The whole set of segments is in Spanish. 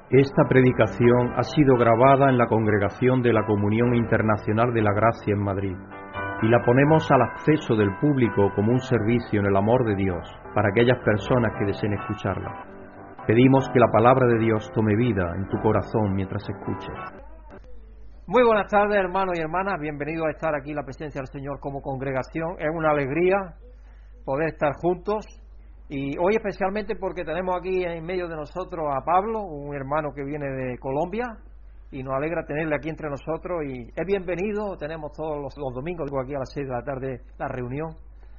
Esta predicación ha sido grabada en la Congregación de la Comunión Internacional de la Gracia en Madrid y la ponemos al acceso del público como un servicio en el amor de Dios para aquellas personas que deseen escucharla. Pedimos que la palabra de Dios tome vida en tu corazón mientras escuches. Muy buenas tardes, hermanos y hermanas, bienvenidos a estar aquí en la presencia del Señor como congregación. Es una alegría poder estar juntos. Y hoy especialmente porque tenemos aquí en medio de nosotros a Pablo, un hermano que viene de Colombia, y nos alegra tenerle aquí entre nosotros, y es bienvenido. Tenemos todos los domingos aquí a las 6 de la tarde la reunión,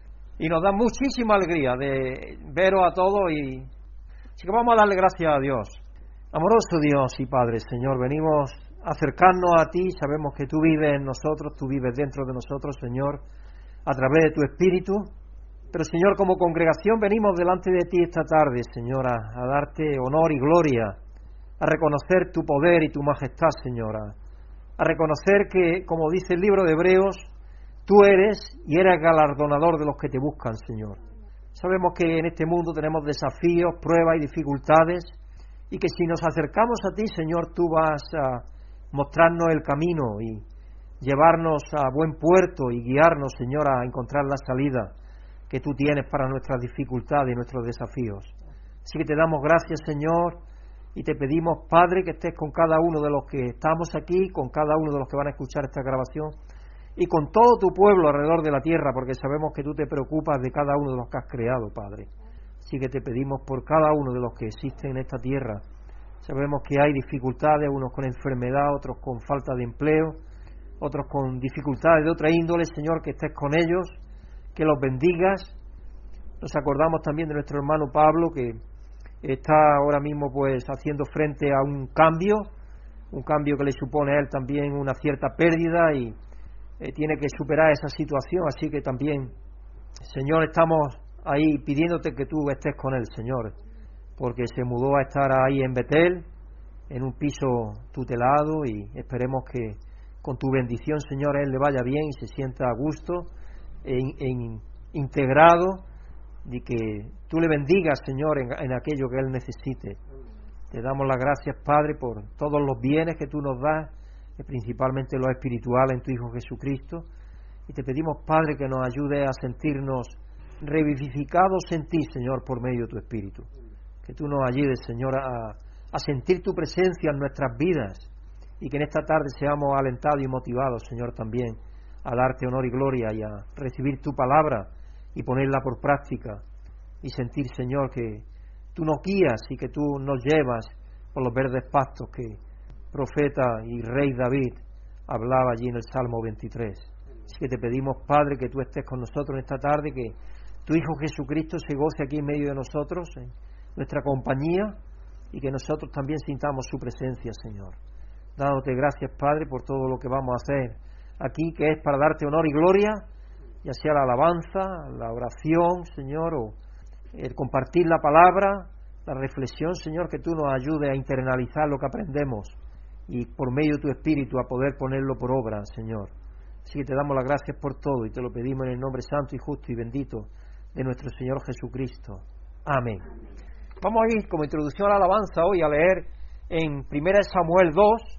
y nos da muchísima alegría de veros a todos, y así que vamos a darle gracias a Dios. Amoroso Dios y Padre, Señor, venimos a acercarnos a Ti, sabemos que Tú vives en nosotros, Tú vives dentro de nosotros, Señor, a través de Tu Espíritu. Pero, Señor, como congregación venimos delante de Ti esta tarde, Señor, a darte honor y gloria, a reconocer Tu poder y Tu majestad, Señora, a reconocer que, como dice el libro de Hebreos, Tú eres y eres galardonador de los que Te buscan, Señor. Sabemos que en este mundo tenemos desafíos, pruebas y dificultades, y que si nos acercamos a Ti, Señor, Tú vas a mostrarnos el camino y llevarnos a buen puerto y guiarnos, Señor, a encontrar la salida que Tú tienes para nuestras dificultades y nuestros desafíos. Así que Te damos gracias, Señor, y Te pedimos, Padre, que estés con cada uno de los que estamos aquí, con cada uno de los que van a escuchar esta grabación, y con todo Tu pueblo alrededor de la tierra, porque sabemos que Tú te preocupas de cada uno de los que has creado, Padre. Así que Te pedimos por cada uno de los que existen en esta tierra. Sabemos que hay dificultades, unos con enfermedad, otros con falta de empleo, otros con dificultades de otra índole, Señor, que estés con ellos, que los bendigas. Nos acordamos también de nuestro hermano Pablo, que está ahora mismo pues haciendo frente a un cambio que le supone a él también una cierta pérdida, y tiene que superar esa situación. Así que también, Señor, estamos ahí pidiéndote que Tú estés con él, Señor, porque se mudó a estar ahí en Betel, en un piso tutelado, y esperemos que con Tu bendición, Señor, a él le vaya bien y se sienta a gusto, integrado, y que Tú le bendigas, Señor, en aquello que él necesite. Te damos las gracias, Padre, por todos los bienes que Tú nos das, principalmente los espirituales en Tu Hijo Jesucristo, y Te pedimos, Padre, que nos ayude a sentirnos revivificados en Ti, Señor, por medio de Tu Espíritu. Que Tú nos ayudes, Señor, a sentir Tu presencia en nuestras vidas, y que en esta tarde seamos alentados y motivados, Señor, también a darte honor y gloria y a recibir Tu palabra y ponerla por práctica, y sentir, Señor, que Tú nos guías y que Tú nos llevas por los verdes pastos que profeta y rey David hablaba allí en el Salmo 23. Así que Te pedimos, Padre, que Tú estés con nosotros en esta tarde, que Tu Hijo Jesucristo se goce aquí en medio de nosotros, en nuestra compañía, y que nosotros también sintamos Su presencia, Señor. Dándote gracias, Padre, por todo lo que vamos a hacer aquí, que es para darte honor y gloria, ya sea la alabanza, la oración, Señor, o el compartir la palabra, la reflexión, Señor, que Tú nos ayudes a internalizar lo que aprendemos y por medio de Tu Espíritu a poder ponerlo por obra, Señor. Así que Te damos las gracias por todo y Te lo pedimos en el nombre santo y justo y bendito de nuestro Señor Jesucristo. Amén. Vamos a ir como introducción a la alabanza hoy a leer en 1 Samuel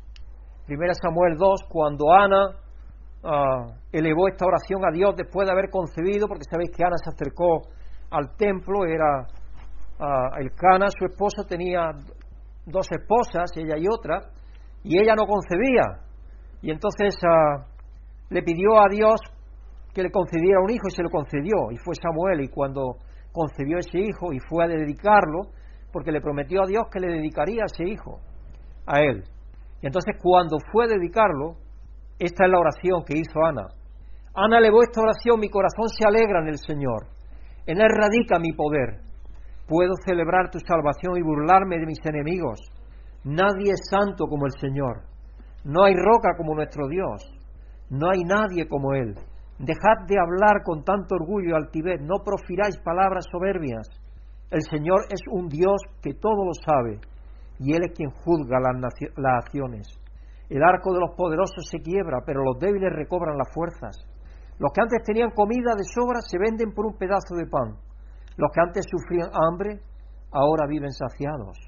2, cuando Ana elevó esta oración a Dios después de haber concebido, porque sabéis que Ana se acercó al templo. Era Elcana, su esposo, tenía dos esposas, ella y otra, y ella no concebía, y entonces le pidió a Dios que le concediera un hijo, y se lo concedió, y fue Samuel, y cuando concebió ese hijo y fue a dedicarlo, porque le prometió a Dios que le dedicaría a ese hijo a él. Y entonces cuando fue a dedicarlo, esta es la oración que hizo Ana. Ana elevó esta oración: mi corazón se alegra en el Señor, en Él radica mi poder. Puedo celebrar Tu salvación y burlarme de mis enemigos. Nadie es santo como el Señor. No hay roca como nuestro Dios. No hay nadie como Él. Dejad de hablar con tanto orgullo y altivez. No profiráis palabras soberbias. El Señor es un Dios que todo lo sabe, y Él es quien juzga las acciones. El arco de los poderosos se quiebra, pero los débiles recobran las fuerzas. Los que antes tenían comida de sobra se venden por un pedazo de pan. Los que antes sufrían hambre, ahora viven saciados.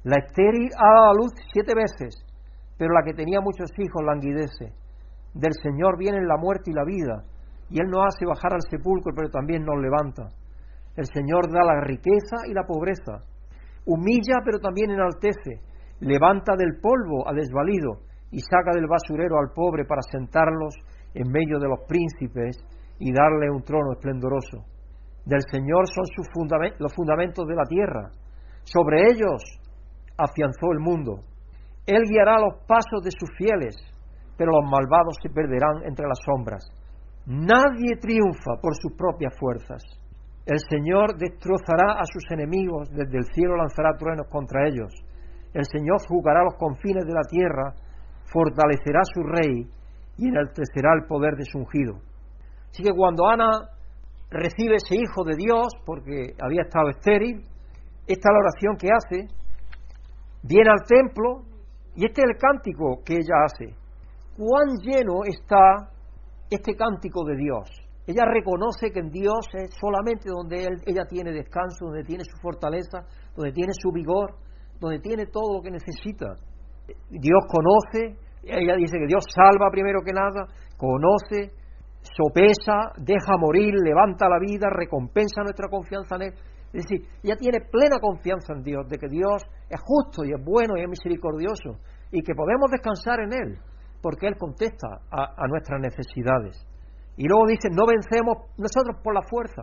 La estéril ha dado a luz 7 veces, pero la que tenía muchos hijos languidece. Del Señor vienen la muerte y la vida, y Él nos hace bajar al sepulcro, pero también nos levanta. El Señor da la riqueza y la pobreza, humilla, pero también enaltece, levanta del polvo al desvalido, y saca del basurero al pobre para sentarlos en medio de los príncipes y darle un trono esplendoroso. Del Señor son los fundamentos de la tierra, sobre ellos afianzó el mundo. Él guiará los pasos de sus fieles, pero los malvados se perderán entre las sombras. Nadie triunfa por sus propias fuerzas. El Señor destrozará a sus enemigos, desde el cielo lanzará truenos contra ellos. El Señor juzgará los confines de la tierra, fortalecerá su rey y enaltecerá el poder de su ungido. Así que cuando Ana recibe ese hijo de Dios, porque había estado estéril, esta es la oración que hace, viene al templo, y este es el cántico que ella hace. ¿Cuán lleno está este cántico de Dios? Ella reconoce que en Dios es solamente donde ella tiene descanso, donde tiene su fortaleza, donde tiene su vigor, donde tiene todo lo que necesita. Dios conoce, ella dice que Dios salva primero que nada, conoce, sopesa, deja morir, levanta la vida, recompensa nuestra confianza en Él. Es decir, ella tiene plena confianza en Dios, de que Dios es justo y es bueno y es misericordioso, y que podemos descansar en Él, porque Él contesta a nuestras necesidades. Y luego dice, no vencemos nosotros por la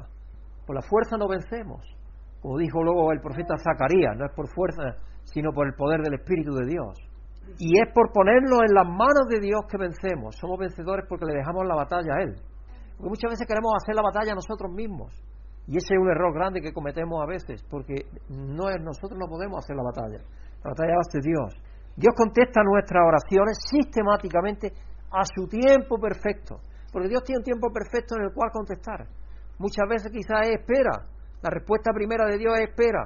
fuerza no vencemos, como dijo luego el profeta Zacarías, no es por fuerza, sino por el poder del Espíritu de Dios. Y es por ponernos en las manos de Dios que vencemos. Somos vencedores porque le dejamos la batalla a Él. Porque muchas veces queremos hacer la batalla nosotros mismos, y ese es un error grande que cometemos a veces, porque nosotros no podemos hacer la batalla la hace Dios. Dios contesta nuestras oraciones sistemáticamente a su tiempo perfecto, porque Dios tiene un tiempo perfecto en el cual contestar. Muchas veces quizás es espera, la respuesta primera de Dios es espera,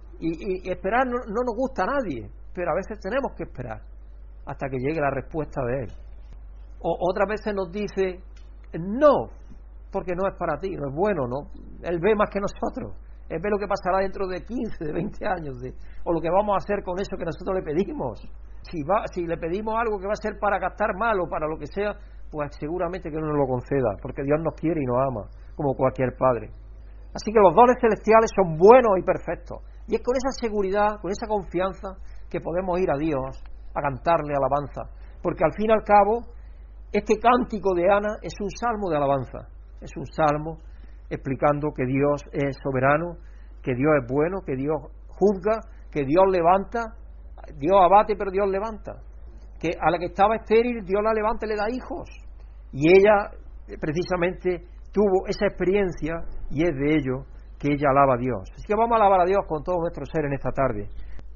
y esperar no nos gusta a nadie, pero a veces tenemos que esperar hasta que llegue la respuesta de Él. Otras veces nos dice no, porque no es para ti, no es bueno, ¿no? Él ve más que nosotros, Él ve lo que pasará dentro de 15, de 20 años, o lo que vamos a hacer con eso que nosotros le pedimos. Si le pedimos algo que va a ser para gastar mal o para lo que sea, pues seguramente que no nos lo conceda, porque Dios nos quiere y nos ama, como cualquier padre. Así que los dones celestiales son buenos y perfectos, y es con esa seguridad, con esa confianza, que podemos ir a Dios a cantarle alabanza, porque al fin y al cabo, este cántico de Ana es un salmo de alabanza. Es un salmo explicando que Dios es soberano, que Dios es bueno, que Dios juzga, que Dios levanta, Dios abate pero Dios levanta, que a la que estaba estéril Dios la levanta y le da hijos, y ella precisamente tuvo esa experiencia, y es de ello que ella alaba a Dios. Así que vamos a alabar a Dios con todo nuestro ser en esta tarde.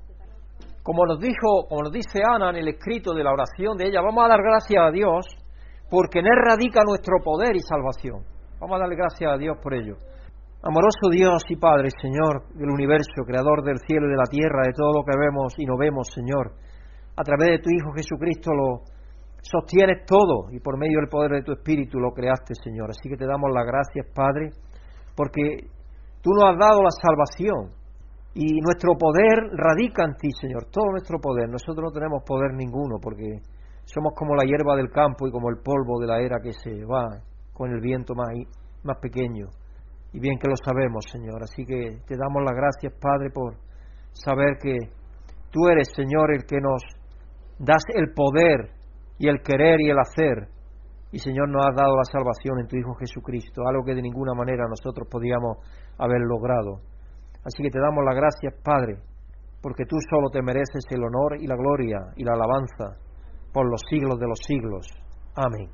Como nos dice Ana en el escrito de la oración de ella, vamos a dar gracias a Dios porque en Él radica nuestro poder y salvación. Vamos a darle gracias a Dios por ello. Amoroso Dios y Padre, Señor del universo, Creador del cielo y de la tierra, de todo lo que vemos y no vemos, Señor, a través de tu Hijo Jesucristo lo sostienes todo, y por medio del poder de tu Espíritu lo creaste, Señor. Así que te damos las gracias, Padre, porque tú nos has dado la salvación, y nuestro poder radica en ti, Señor, todo nuestro poder. Nosotros no tenemos poder ninguno, porque somos como la hierba del campo y como el polvo de la era que se va con el viento más pequeño, y bien que lo sabemos, Señor. Así que te damos las gracias, Padre, por saber que tú eres, Señor, el que nos das el poder y el querer y el hacer, y Señor, nos has dado la salvación en tu Hijo Jesucristo, algo que de ninguna manera nosotros podíamos haber logrado. Así que te damos las gracias, Padre, porque tú solo te mereces el honor y la gloria y la alabanza por los siglos de los siglos. Amén.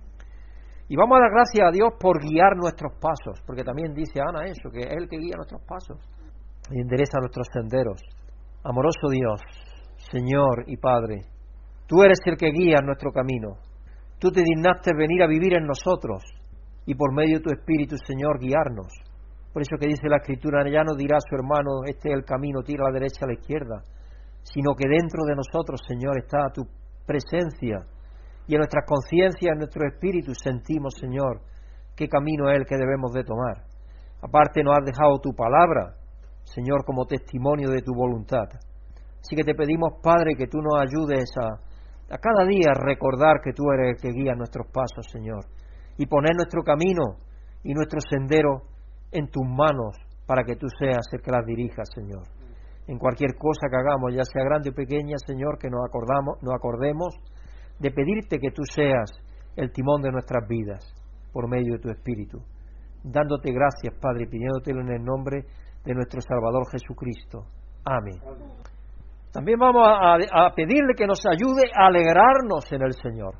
Y vamos a dar gracias a Dios por guiar nuestros pasos, porque también dice Ana eso, que es Él que guía nuestros pasos y endereza nuestros senderos. Amoroso Dios, Señor y Padre, tú eres el que guía nuestro camino. Tú te dignaste venir a vivir en nosotros y por medio de tu Espíritu, Señor, guiarnos. Por eso que dice la Escritura, ya no dirá a su hermano, este es el camino, tira a la derecha, a la izquierda, sino que dentro de nosotros, Señor, está tu presencia, y en nuestras conciencias, en nuestro espíritu, sentimos, Señor, qué camino es el que debemos de tomar. Aparte nos has dejado tu palabra, Señor, como testimonio de tu voluntad. Así que te pedimos, Padre, que tú nos ayudes a cada día recordar que tú eres el que guía nuestros pasos, Señor, y poner nuestro camino y nuestro sendero en tus manos para que tú seas el que las dirijas, Señor. En cualquier cosa que hagamos, ya sea grande o pequeña, Señor, que nos acordemos de pedirte que tú seas el timón de nuestras vidas por medio de tu Espíritu. Dándote gracias, Padre, y pidiéndotelo en el nombre de nuestro Salvador Jesucristo. Amén. También vamos a pedirle que nos ayude a alegrarnos en el Señor,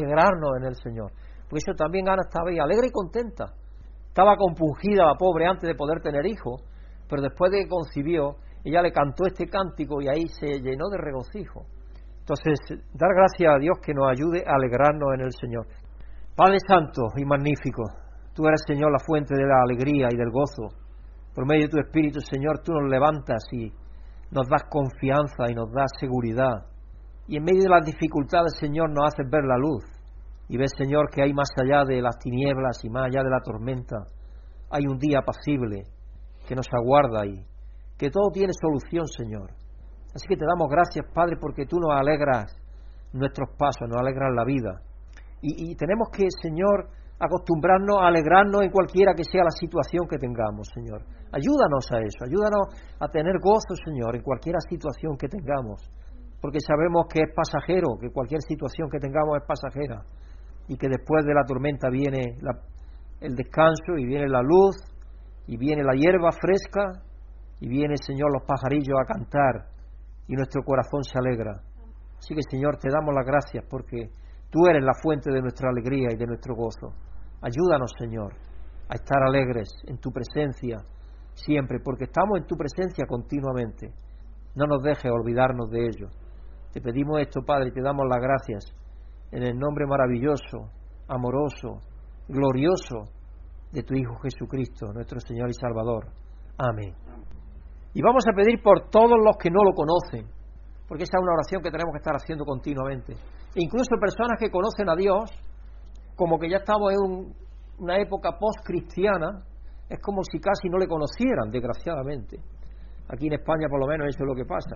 Porque eso también Ana estaba ahí, alegre y contenta. Estaba compungida la pobre antes de poder tener hijos, pero después de que concibió, ella le cantó este cántico y ahí se llenó de regocijo. Entonces, dar gracias a Dios que nos ayude a alegrarnos en el Señor. Padre Santo y magnífico, tú eres, Señor, la fuente de la alegría y del gozo. Por medio de tu Espíritu, Señor, tú nos levantas y nos das confianza y nos das seguridad. Y en medio de las dificultades, Señor, nos haces ver la luz. Y ves, Señor, que hay más allá de las tinieblas y más allá de la tormenta, hay un día apacible que nos aguarda y que todo tiene solución, Señor. Así que te damos gracias, Padre, porque tú nos alegras nuestros pasos, nos alegras la vida. Y tenemos que, Señor, acostumbrarnos a alegrarnos en cualquiera que sea la situación que tengamos, Señor. Ayúdanos a eso, ayúdanos a tener gozo, Señor, en cualquier situación que tengamos, porque sabemos que es pasajero, que cualquier situación que tengamos es pasajera, y que después de la tormenta viene el descanso, y viene la luz, y viene la hierba fresca, y viene, Señor, los pajarillos a cantar, y nuestro corazón se alegra. Así que, Señor, te damos las gracias porque tú eres la fuente de nuestra alegría y de nuestro gozo. Ayúdanos, Señor, a estar alegres en tu presencia siempre, porque estamos en tu presencia continuamente. No nos dejes olvidarnos de ello. Te pedimos esto, Padre, y te damos las gracias en el nombre maravilloso, amoroso, glorioso de tu Hijo Jesucristo, nuestro Señor y Salvador. Amén. Y vamos a pedir por todos los que no lo conocen, porque esa es una oración que tenemos que estar haciendo continuamente. Incluso personas que conocen a Dios, como que ya estamos en una época post-cristiana, es como si casi no le conocieran, desgraciadamente. Aquí en España, por lo menos, eso es lo que pasa.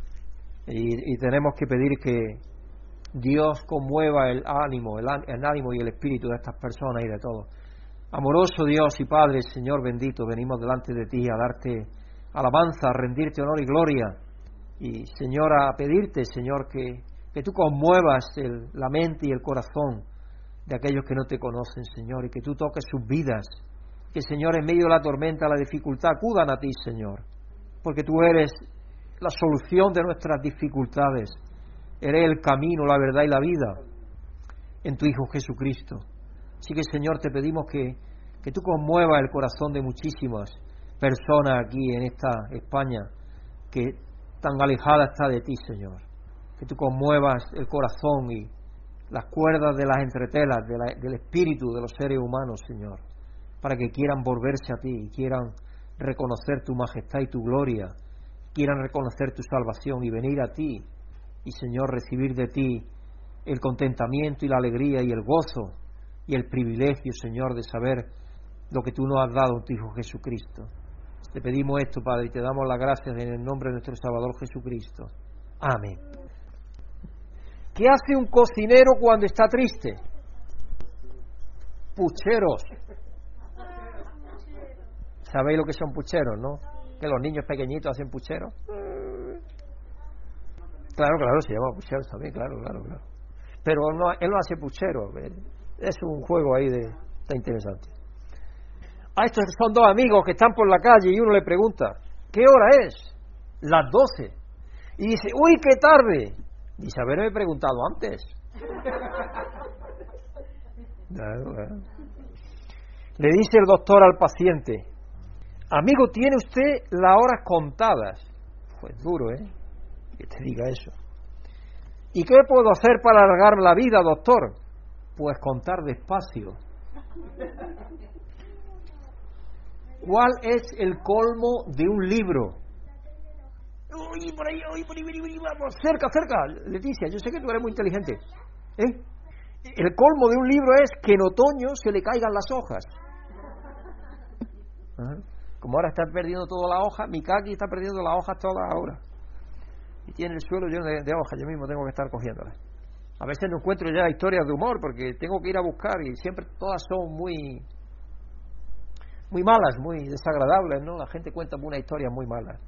Y tenemos que pedir que Dios conmueva el ánimo y el espíritu de estas personas y de todos. Amoroso Dios y Padre, Señor bendito, venimos delante de ti a darte alabanza, a rendirte honor y gloria. Y, Señor, a pedirte, Señor, que tú conmuevas la mente y el corazón de aquellos que no te conocen, Señor, y que tú toques sus vidas. Que, Señor, en medio de la tormenta, la dificultad, acudan a ti, Señor, porque tú eres la solución de nuestras dificultades. Eres el camino, la verdad y la vida en tu Hijo Jesucristo. Así que, Señor, te pedimos que tú conmuevas el corazón de muchísimas personas aquí en esta España que tan alejada está de ti, Señor. Que tú conmuevas el corazón y las cuerdas de las entretelas del espíritu de los seres humanos, Señor, para que quieran volverse a ti y quieran reconocer tu majestad y tu gloria, quieran reconocer tu salvación y venir a ti y, Señor, recibir de ti el contentamiento y la alegría y el gozo y el privilegio, Señor, de saber lo que tú nos has dado en tu Hijo Jesucristo. Te pedimos esto, Padre, y te damos las gracias en el nombre de nuestro Salvador Jesucristo. Amén. ¿Qué hace un cocinero cuando está triste? Pucheros. ¿Sabéis lo que son pucheros, no? Que los niños pequeñitos hacen pucheros. Claro, se llama pucheros también, claro. Pero no, él no hace pucheros. Es un juego ahí está interesante. Estos son dos amigos que están por la calle y uno le pregunta, ¿qué hora es? Las 12. Y dice, ¡uy, qué tarde! Dice, haberme preguntado antes. Claro. Le dice el doctor al paciente, amigo, tiene usted las horas contadas. Pues duro, que te diga eso. ¿Y qué puedo hacer para alargar la vida, doctor? Pues contar despacio. ¿Cuál es el colmo de un libro? Uy, por ahí, vamos, cerca, Leticia, yo sé que tú eres muy inteligente. El colmo de un libro es que en otoño se le caigan las hojas. Como ahora está perdiendo toda la hoja, Mikaki está perdiendo las hojas todas ahora. y tiene el suelo lleno de hojas, yo mismo tengo que estar cogiéndolas. A veces no encuentro ya historias de humor porque tengo que ir a buscar y siempre todas son muy malas, muy desagradables, ¿no? La gente cuenta una historia muy mala.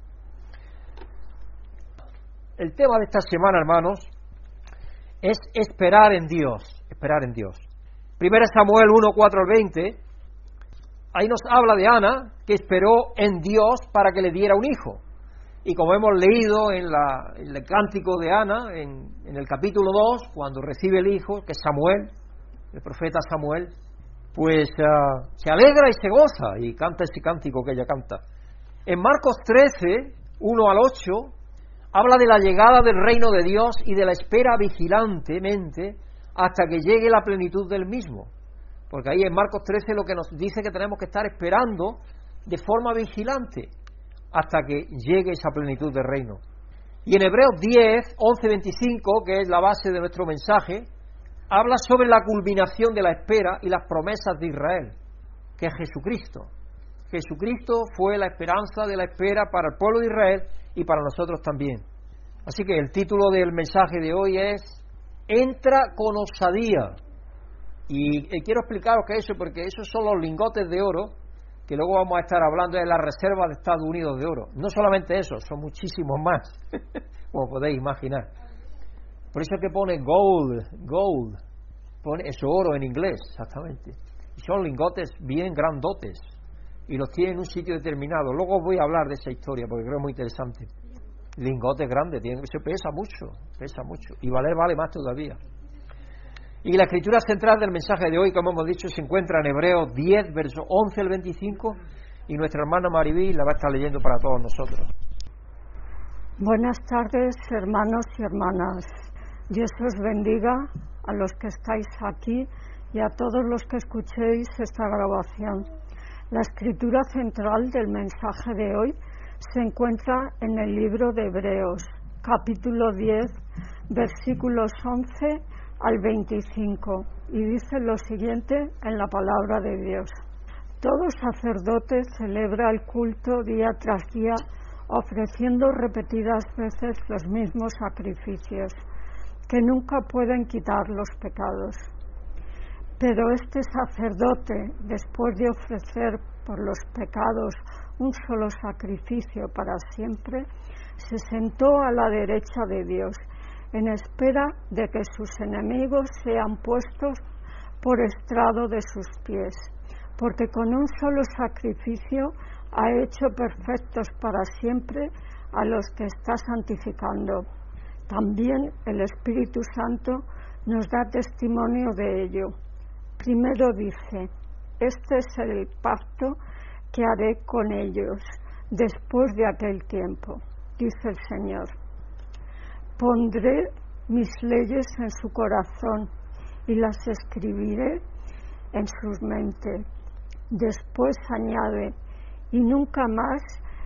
El tema de esta semana, hermanos, es esperar en Dios, esperar en Dios. 1 Samuel 1, 4 al 20, ahí nos habla de Ana, que esperó en Dios para que le diera un hijo. Y como hemos leído en el cántico de Ana, en el capítulo 2, cuando recibe el hijo, que es Samuel, el profeta Samuel, pues se alegra y se goza y canta ese cántico que ella canta. En Marcos 13, 1 al 8, habla de la llegada del reino de Dios y de la espera vigilantemente hasta que llegue la plenitud del mismo. Porque ahí en Marcos 13 lo que nos dice que tenemos que estar esperando de forma vigilante hasta que llegue esa plenitud del reino. Y en Hebreos 10, 11, 25, que es la base de nuestro mensaje, habla sobre la culminación de la espera y las promesas de Israel, que es Jesucristo. Jesucristo fue la esperanza de la espera para el pueblo de Israel y para nosotros también. Así que el título del mensaje de hoy es Entra con osadía. Y quiero explicaros que eso, porque esos son los lingotes de oro que luego vamos a estar hablando de la reserva de Estados Unidos de oro. No solamente eso, son muchísimos más, como podéis imaginar. Por eso es que pone gold, pone eso, oro en inglés, exactamente. Y son lingotes bien grandotes, y los tiene en un sitio determinado. Luego os voy a hablar de esa historia, porque creo muy interesante. Lingotes grandes, eso pesa mucho, y vale más todavía. Y la escritura central del mensaje de hoy, como hemos dicho, se encuentra en Hebreos 10, versos 11 al 25, y nuestra hermana Maribí la va a estar leyendo para todos nosotros. Buenas tardes, hermanos y hermanas. Dios os bendiga a los que estáis aquí y a todos los que escuchéis esta grabación. La escritura central del mensaje de hoy se encuentra en el libro de Hebreos, capítulo 10, versículos 11 al 25, y dice lo siguiente en la palabra de Dios. Todo sacerdote celebra el culto día tras día, ofreciendo repetidas veces los mismos sacrificios, que nunca pueden quitar los pecados. Pero este sacerdote, después de ofrecer por los pecados un solo sacrificio para siempre, se sentó a la derecha de Dios, en espera de que sus enemigos sean puestos por estrado de sus pies, porque con un solo sacrificio ha hecho perfectos para siempre a los que está santificando. También el Espíritu Santo nos da testimonio de ello. Primero dice: este es el pacto que haré con ellos después de aquel tiempo, dice el Señor. Pondré mis leyes en su corazón y las escribiré en sus mentes. Después añade: y nunca más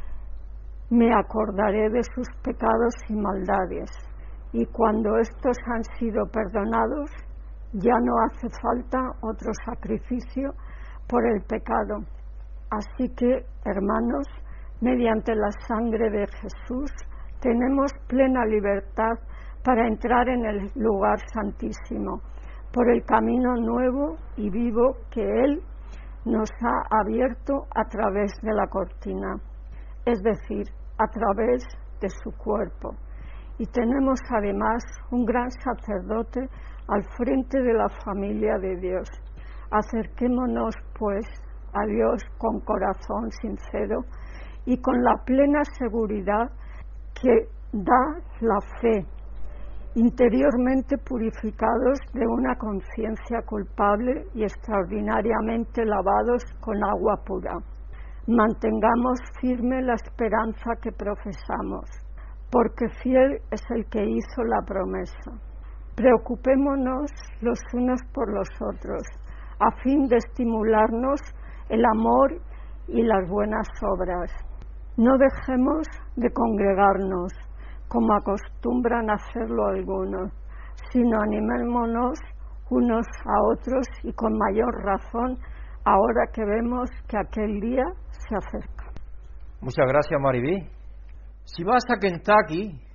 me acordaré de sus pecados y maldades. Y cuando estos han sido perdonados, ya no hace falta otro sacrificio por el pecado. Así que, hermanos, mediante la sangre de Jesús, tenemos plena libertad para entrar en el lugar santísimo, por el camino nuevo y vivo que Él nos ha abierto a través de la cortina, es decir, a través de su cuerpo. Y tenemos además un gran sacerdote al frente de la familia de Dios. Acerquémonos, pues, a Dios con corazón sincero y con la plena seguridad que da la fe, interiormente purificados de una conciencia culpable y extraordinariamente lavados con agua pura. Mantengamos firme la esperanza que profesamos, porque fiel es el que hizo la promesa. Preocupémonos los unos por los otros, a fin de estimularnos el amor y las buenas obras. No dejemos de congregarnos, como acostumbran a hacerlo algunos, sino animémonos unos a otros, y con mayor razón ahora que vemos que aquel día se acerca. Muchas gracias, Maribí. Si vas a Kentucky,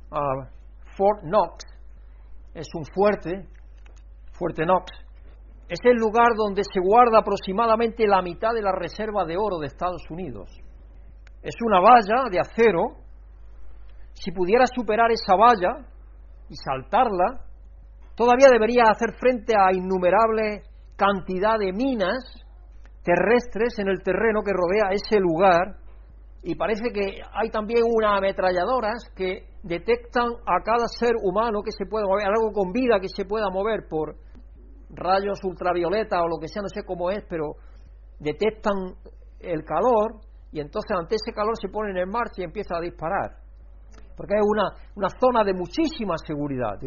Fort Knox, es un fuerte Knox, es el lugar donde se guarda aproximadamente la mitad de la reserva de oro de Estados Unidos. Es una valla de acero. Si pudiera superar esa valla y saltarla, todavía debería hacer frente a innumerable cantidad de minas terrestres en el terreno que rodea ese lugar, y parece que hay también unas ametralladoras que detectan a cada ser humano que se pueda mover, algo con vida que se pueda mover por rayos ultravioleta o lo que sea, no sé cómo es, pero detectan el calor y entonces ante ese calor se ponen en marcha y empiezan a disparar. Porque es una zona de muchísima seguridad,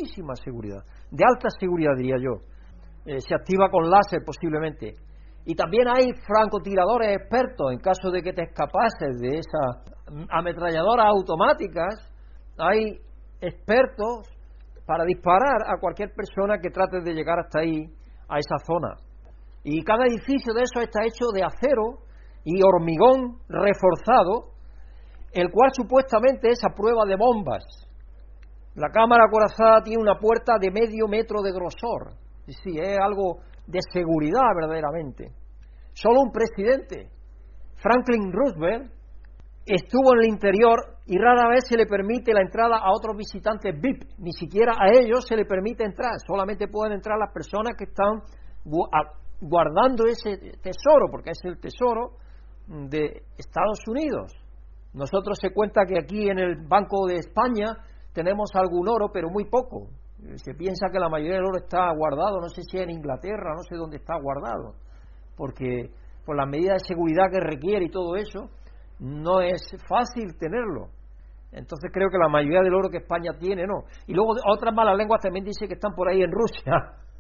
de alta seguridad diría yo. Se activa con láser posiblemente. Y también hay francotiradores expertos en caso de que te escapases de esas ametralladoras automáticas. Hay expertos para disparar a cualquier persona que trate de llegar hasta ahí, a esa zona. Y cada edificio de eso está hecho de acero y hormigón reforzado, el cual supuestamente es a prueba de bombas. La cámara acorazada tiene una puerta de medio metro de grosor. Sí, es algo de seguridad verdaderamente. Solo un presidente, Franklin Roosevelt, estuvo en el interior y rara vez se le permite la entrada a otros visitantes VIP, ni siquiera a ellos se le permite entrar, solamente pueden entrar las personas que están guardando ese tesoro, porque es el tesoro de Estados Unidos. Nosotros se cuenta que aquí en el Banco de España tenemos algún oro, pero muy poco. Se piensa que la mayoría del oro está guardado, no sé si en Inglaterra, no sé dónde está guardado, porque por las medidas de seguridad que requiere y todo eso, no es fácil tenerlo. Entonces creo que la mayoría del oro que España tiene, no. Y luego otras malas lenguas también dicen que están por ahí en Rusia.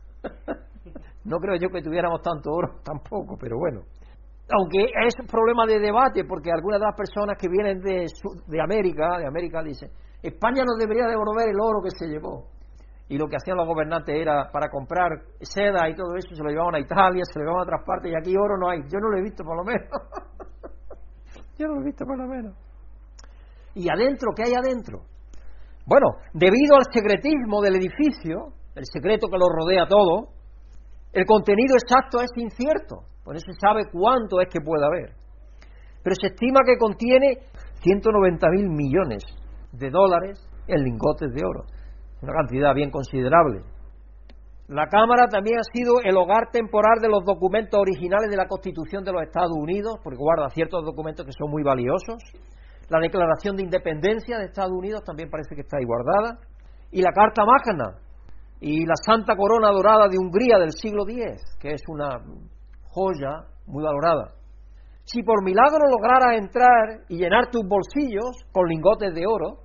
No creo yo que tuviéramos tanto oro tampoco, pero bueno. Aunque es un problema de debate, porque algunas de las personas que vienen de América dicen, España no debería devolver el oro que se llevó. Y lo que hacían los gobernantes era, para comprar seda y todo eso, se lo llevaban a Italia, se lo llevaban a otras partes, y aquí oro no hay. Yo no lo he visto por lo menos. Yo no lo he visto por lo menos. ¿Y adentro? ¿Qué hay adentro? Bueno, debido al secretismo del edificio, el secreto que lo rodea todo, el contenido exacto es incierto. Por eso se sabe cuánto es que puede haber. Pero se estima que contiene 190.000 millones de dólares en lingotes de oro. Una cantidad bien considerable. La Cámara también ha sido el hogar temporal de los documentos originales de la Constitución de los Estados Unidos, porque guarda ciertos documentos que son muy valiosos. La Declaración de Independencia de Estados Unidos también parece que está ahí guardada. Y la Carta Magna y la Santa Corona Dorada de Hungría del siglo X, que es una joya muy valorada. Si por milagro lograras entrar y llenar tus bolsillos con lingotes de oro,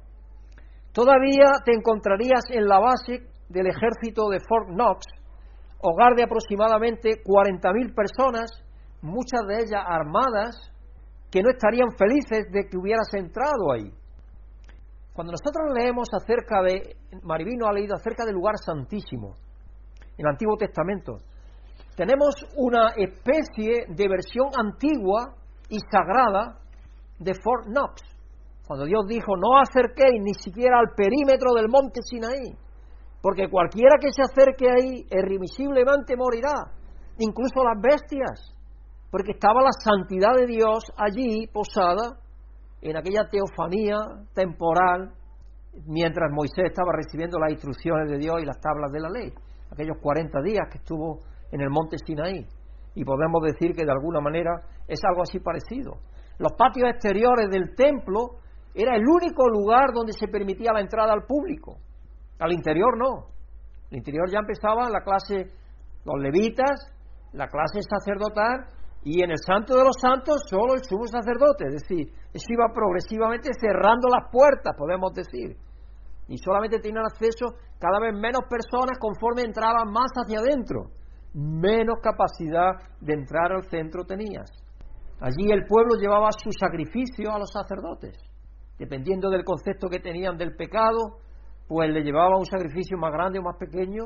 todavía te encontrarías en la base del ejército de Fort Knox, hogar de aproximadamente 40.000 personas, muchas de ellas armadas, que no estarían felices de que hubieras entrado ahí. Cuando nosotros leemos acerca de, Marivino ha leído acerca del lugar santísimo, en el Antiguo Testamento, tenemos una especie de versión antigua y sagrada de Fort Knox, cuando Dios dijo, no acerquéis ni siquiera al perímetro del monte Sinaí, porque cualquiera que se acerque ahí irremisiblemente morirá, incluso las bestias, porque estaba la santidad de Dios allí posada en aquella teofanía temporal, mientras Moisés estaba recibiendo las instrucciones de Dios y las tablas de la ley, aquellos 40 días que estuvo en el monte Sinaí, y podemos decir que de alguna manera es algo así parecido. Los patios exteriores del templo era el único lugar donde se permitía la entrada al público. Al interior no. Al interior ya empezaba la clase, los levitas, la clase sacerdotal, y en el Santo de los Santos solo el sumo sacerdote. Es decir, eso iba progresivamente cerrando las puertas, podemos decir. Y solamente tenían acceso cada vez menos personas conforme entraban más hacia adentro. Menos capacidad de entrar al centro tenías. Allí el pueblo llevaba su sacrificio a los sacerdotes. Dependiendo del concepto que tenían del pecado, pues le llevaba un sacrificio más grande o más pequeño,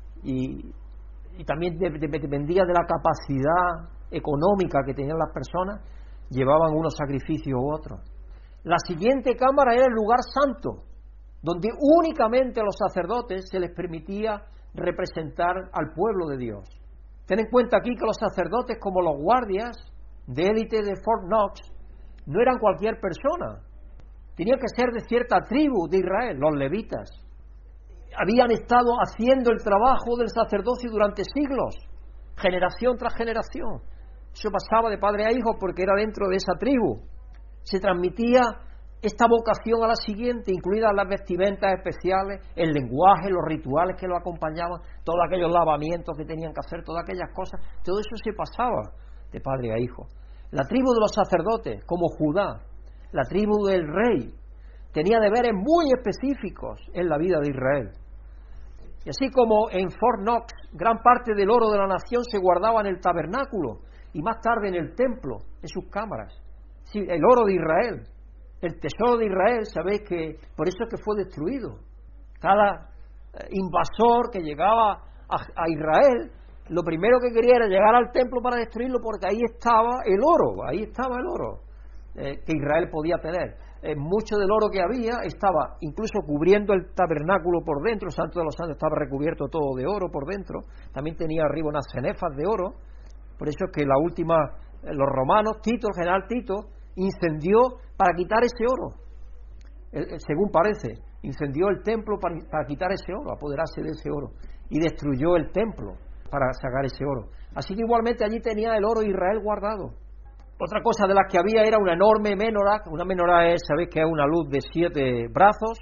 y también dependía de la capacidad económica que tenían las personas, llevaban unos sacrificios u otros. La siguiente cámara era el lugar santo, donde únicamente a los sacerdotes se les permitía representar al pueblo de Dios. Ten en cuenta aquí que los sacerdotes, como los guardias de élite de Fort Knox, no eran cualquier persona. Tenían que ser de cierta tribu de Israel, los levitas. Habían estado haciendo el trabajo del sacerdocio durante siglos, generación tras generación. Eso pasaba de padre a hijo porque era dentro de esa tribu. Se transmitía esta vocación a la siguiente, incluidas las vestimentas especiales, el lenguaje, los rituales que lo acompañaban, todos aquellos lavamientos que tenían que hacer, todas aquellas cosas, todo eso se pasaba de padre a hijo. La tribu de los sacerdotes, como Judá, la tribu del rey, tenía deberes muy específicos en la vida de Israel. Y así como en Fort Knox, gran parte del oro de la nación se guardaba en el tabernáculo y más tarde en el templo, en sus cámaras. Sí, el oro de Israel, el tesoro de Israel, sabéis que por eso es que fue destruido. Cada invasor que llegaba a Israel, lo primero que quería era llegar al templo para destruirlo, porque ahí estaba el oro que Israel podía tener. Mucho del oro que había estaba incluso cubriendo el tabernáculo por dentro, el Santo de los Santos estaba recubierto todo de oro por dentro, también tenía arriba unas cenefas de oro. Por eso es que los romanos, Tito, el general Tito, incendió para quitar ese oro, según parece, incendió el templo para quitar ese oro, apoderarse de ese oro, y destruyó el templo para sacar ese oro. Así que igualmente allí tenía el oro de Israel guardado. Otra cosa de las que había era una enorme menorá. Una menorá sabéis que es una luz de 7 brazos,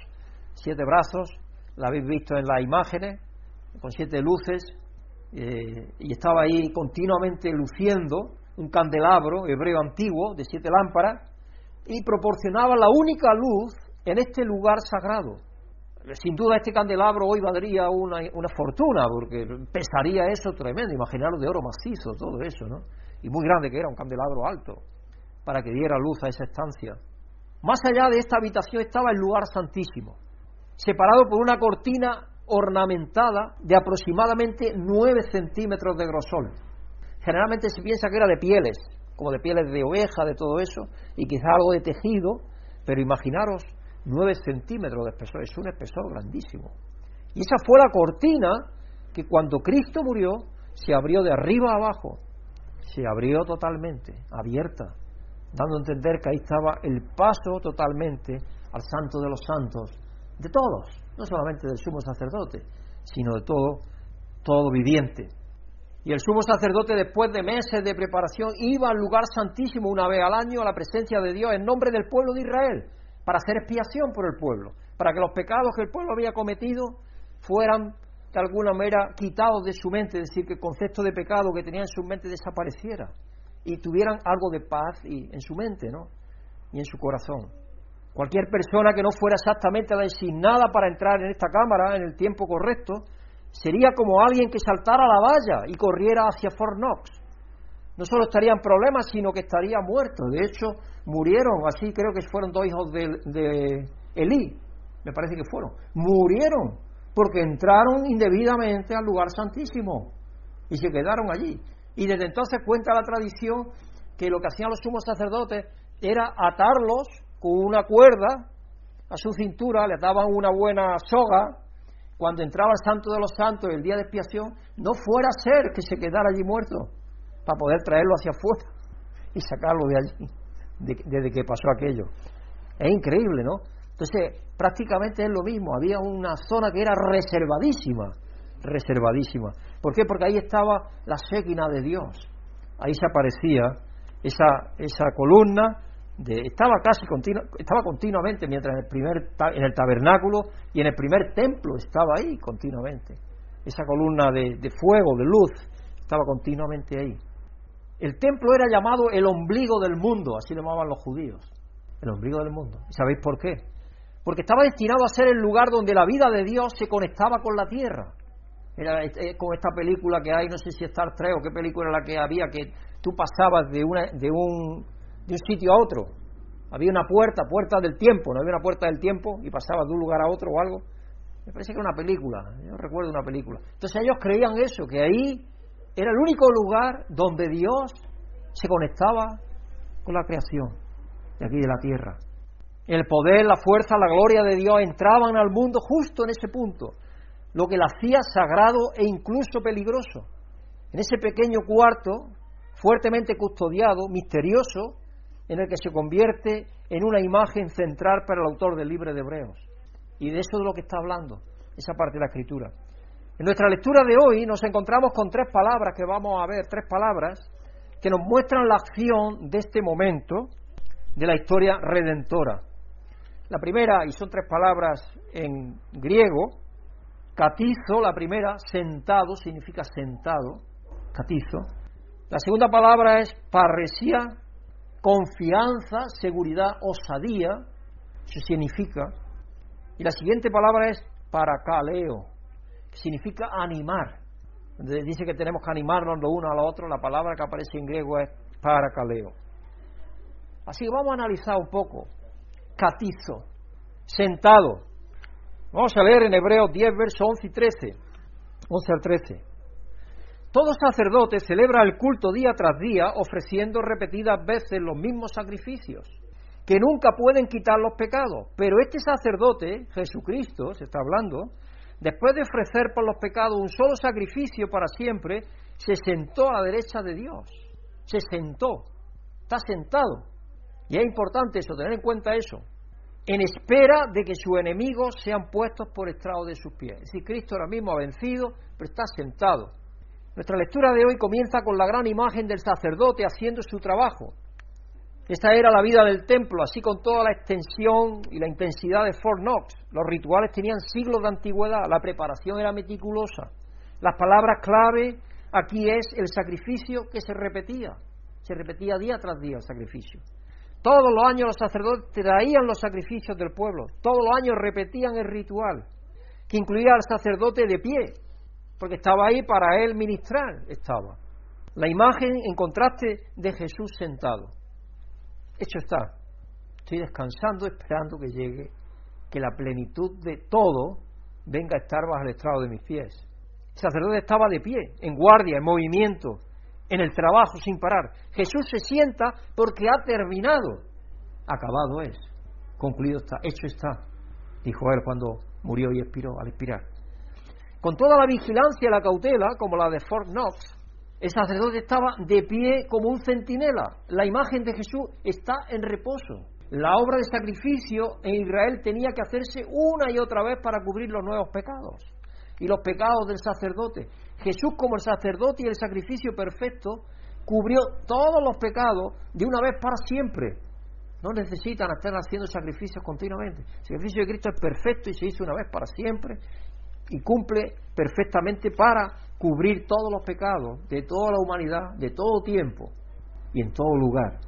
la habéis visto en las imágenes, con 7 luces, y estaba ahí continuamente luciendo un candelabro hebreo antiguo de 7 lámparas, y proporcionaba la única luz en este lugar sagrado. Sin duda este candelabro hoy valdría una fortuna, porque pesaría eso tremendo, imaginaros de oro macizo, todo eso, ¿no? Y muy grande que era, un candelabro alto, para que diera luz a esa estancia. Más allá de esta habitación estaba el lugar santísimo, separado por una cortina ornamentada de aproximadamente 9 centímetros de grosor. Generalmente se piensa que era de pieles, como de pieles de oveja, de todo eso, y quizá algo de tejido, pero imaginaros 9 centímetros de espesor, es un espesor grandísimo. Y esa fue la cortina que cuando Cristo murió se abrió de arriba a abajo, se abrió totalmente, abierta, dando a entender que ahí estaba el paso totalmente al Santo de los Santos, de todos, no solamente del sumo sacerdote, sino de todo viviente. Y el sumo sacerdote, después de meses de preparación, iba al lugar santísimo una vez al año a la presencia de Dios en nombre del pueblo de Israel, para hacer expiación por el pueblo, para que los pecados que el pueblo había cometido fueran de alguna manera quitados de su mente, es decir, que el concepto de pecado que tenía en su mente desapareciera y tuvieran algo de paz en su mente, ¿no? Y en su corazón. Cualquier persona que no fuera exactamente designada para entrar en esta cámara en el tiempo correcto sería como alguien que saltara a la valla y corriera hacia Fort Knox. No solo estaría en problemas, sino que estaría muerto. De hecho, murieron, así creo que fueron 2 hijos de Elí, me parece que fueron. Murieron porque entraron indebidamente al lugar santísimo y se quedaron allí. Y desde entonces cuenta la tradición que lo que hacían los sumos sacerdotes era atarlos con una cuerda a su cintura, le daban una buena soga. Cuando entraba el Santo de los Santos el día de expiación, no fuera a ser que se quedara allí muerto, para poder traerlo hacia afuera y sacarlo de allí, desde que pasó aquello. Es increíble, ¿no? Entonces, prácticamente es lo mismo, había una zona que era reservadísima. ¿Por qué? Porque ahí estaba la séquina de Dios, ahí se aparecía esa columna, estaba continuamente, mientras en el tabernáculo y en el primer templo estaba ahí continuamente, esa columna de fuego, de luz, estaba continuamente ahí. El templo era llamado el ombligo del mundo, así lo llamaban los judíos, el ombligo del mundo. ¿Y sabéis por qué? Porque estaba destinado a ser el lugar donde la vida de Dios se conectaba con la tierra. Era con esta película que hay, no sé si Star Trek o qué película era la que había, que tú pasabas de un sitio a otro. Había una puerta del tiempo, no había una puerta del tiempo y pasabas de un lugar a otro o algo. Me parece que era una película, yo recuerdo una película. Entonces ellos creían eso, que ahí era el único lugar donde Dios se conectaba con la creación de aquí de la tierra. El poder, la fuerza, la gloria de Dios entraban al mundo justo en ese punto, lo que la hacía sagrado e incluso peligroso. En ese pequeño cuarto, fuertemente custodiado, misterioso, en el que se convierte en una imagen central para el autor del libro de Hebreos. Y de eso es de lo que está hablando, esa parte de la Escritura. En nuestra lectura de hoy nos encontramos con 3 palabras que vamos a ver, 3 palabras que nos muestran la acción de este momento de la historia redentora. La primera, y son 3 palabras en griego, catizo, la primera, sentado, significa sentado, catizo. La segunda palabra es parresía, confianza, seguridad, osadía, eso significa. Y la siguiente palabra es parakaleo, que significa animar. Dice que tenemos que animarnos los unos a los otros, la palabra que aparece en griego es parakaleo. Así que vamos a analizar un poco. Catizo, sentado. Vamos a leer en Hebreos 10, versos 11 y 13. 11 al 13. Todo sacerdote celebra el culto día tras día, ofreciendo repetidas veces los mismos sacrificios, que nunca pueden quitar los pecados. Pero este sacerdote, Jesucristo, se está hablando, después de ofrecer por los pecados un solo sacrificio para siempre, se sentó a la derecha de Dios. Se sentó, está sentado. Y es importante eso, tener en cuenta eso, en espera de que sus enemigos sean puestos por estrado de sus pies. Es decir, Cristo ahora mismo ha vencido, pero está sentado. Nuestra lectura de hoy comienza con la gran imagen del sacerdote haciendo su trabajo. Esta era la vida del templo, así con toda la extensión y la intensidad de Fort Knox. Los rituales tenían siglos de antigüedad, la preparación era meticulosa. Las palabras clave aquí es el sacrificio que se repetía día tras día el sacrificio. Todos los años los sacerdotes traían los sacrificios del pueblo, todos los años repetían el ritual, que incluía al sacerdote de pie, porque estaba ahí para él ministrar, estaba. La imagen en contraste de Jesús sentado. Hecho está, estoy descansando esperando que llegue, que la plenitud de todo venga a estar bajo el estrado de mis pies. El sacerdote estaba de pie, en guardia, en movimiento, en el trabajo sin parar. Jesús se sienta porque ha terminado. Acabado es, concluido está, hecho está, dijo él cuando murió y expiró al expirar. Con toda la vigilancia y la cautela, como la de Fort Knox, el sacerdote estaba de pie como un centinela. La imagen de Jesús está en reposo. La obra de sacrificio en Israel tenía que hacerse una y otra vez para cubrir los nuevos pecados y los pecados del sacerdote. Jesús, como el sacerdote y el sacrificio perfecto, cubrió todos los pecados de una vez para siempre. No necesitan estar haciendo sacrificios continuamente. El sacrificio de Cristo es perfecto y se hizo una vez para siempre y cumple perfectamente para cubrir todos los pecados de toda la humanidad, de todo tiempo y en todo lugar.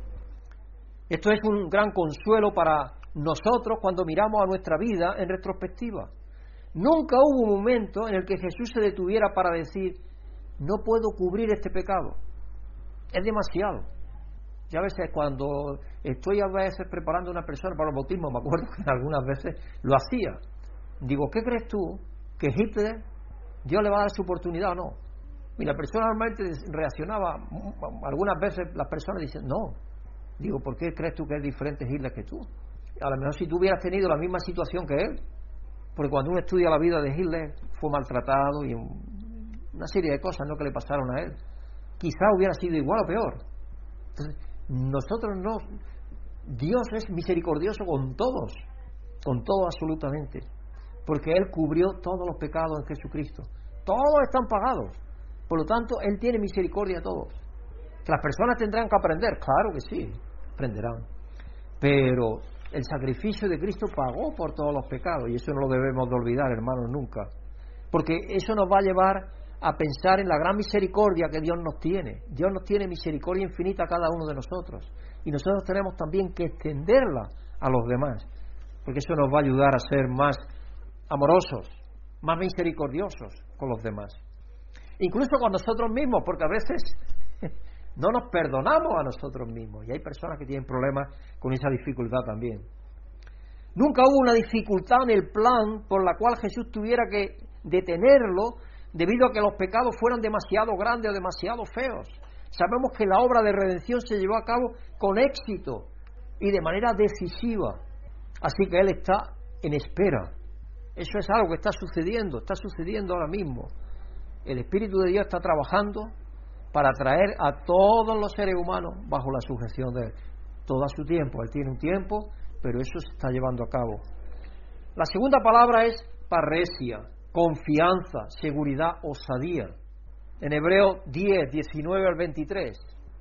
Esto es un gran consuelo para nosotros cuando miramos a nuestra vida en retrospectiva. Nunca hubo un momento en el que Jesús se detuviera para decir, no puedo cubrir este pecado, es demasiado. Ya a veces cuando estoy a veces preparando a una persona para el bautismo, me acuerdo que algunas veces lo hacía. Digo, ¿qué crees tú? ¿Que Hitler, Dios le va a dar su oportunidad o no? Y la persona normalmente reaccionaba, algunas veces las personas dicen, no. Digo, ¿por qué crees tú que es diferente Hitler que tú? A lo mejor si tú hubieras tenido la misma situación que él, porque cuando uno estudia la vida de Hitler, fue maltratado y una serie de cosas, ¿no?, que le pasaron a él. Quizá hubiera sido igual o peor. Entonces, nosotros no. Dios es misericordioso con todos absolutamente, porque Él cubrió todos los pecados en Jesucristo. Todos están pagados. Por lo tanto, Él tiene misericordia a todos. ¿Que las personas tendrán que aprender? Claro que sí, aprenderán. Pero el sacrificio de Cristo pagó por todos los pecados, y eso no lo debemos de olvidar, hermanos, nunca. Porque eso nos va a llevar a pensar en la gran misericordia que Dios nos tiene. Dios nos tiene misericordia infinita a cada uno de nosotros. Y nosotros tenemos también que extenderla a los demás. Porque eso nos va a ayudar a ser más amorosos, más misericordiosos con los demás. Incluso con nosotros mismos, porque a veces no nos perdonamos a nosotros mismos. Y hay personas que tienen problemas con esa dificultad también. Nunca hubo una dificultad en el plan por la cual Jesús tuviera que detenerlo debido a que los pecados fueran demasiado grandes o demasiado feos. Sabemos que la obra de redención se llevó a cabo con éxito y de manera decisiva. Así que Él está en espera. Eso es algo que está sucediendo ahora mismo. El Espíritu de Dios está trabajando para traer a todos los seres humanos bajo la sujeción de Él. Todo a su tiempo. Él tiene un tiempo, pero eso se está llevando a cabo. La segunda palabra es parresia, confianza, seguridad, osadía. En Hebreos 10, 19 al 23.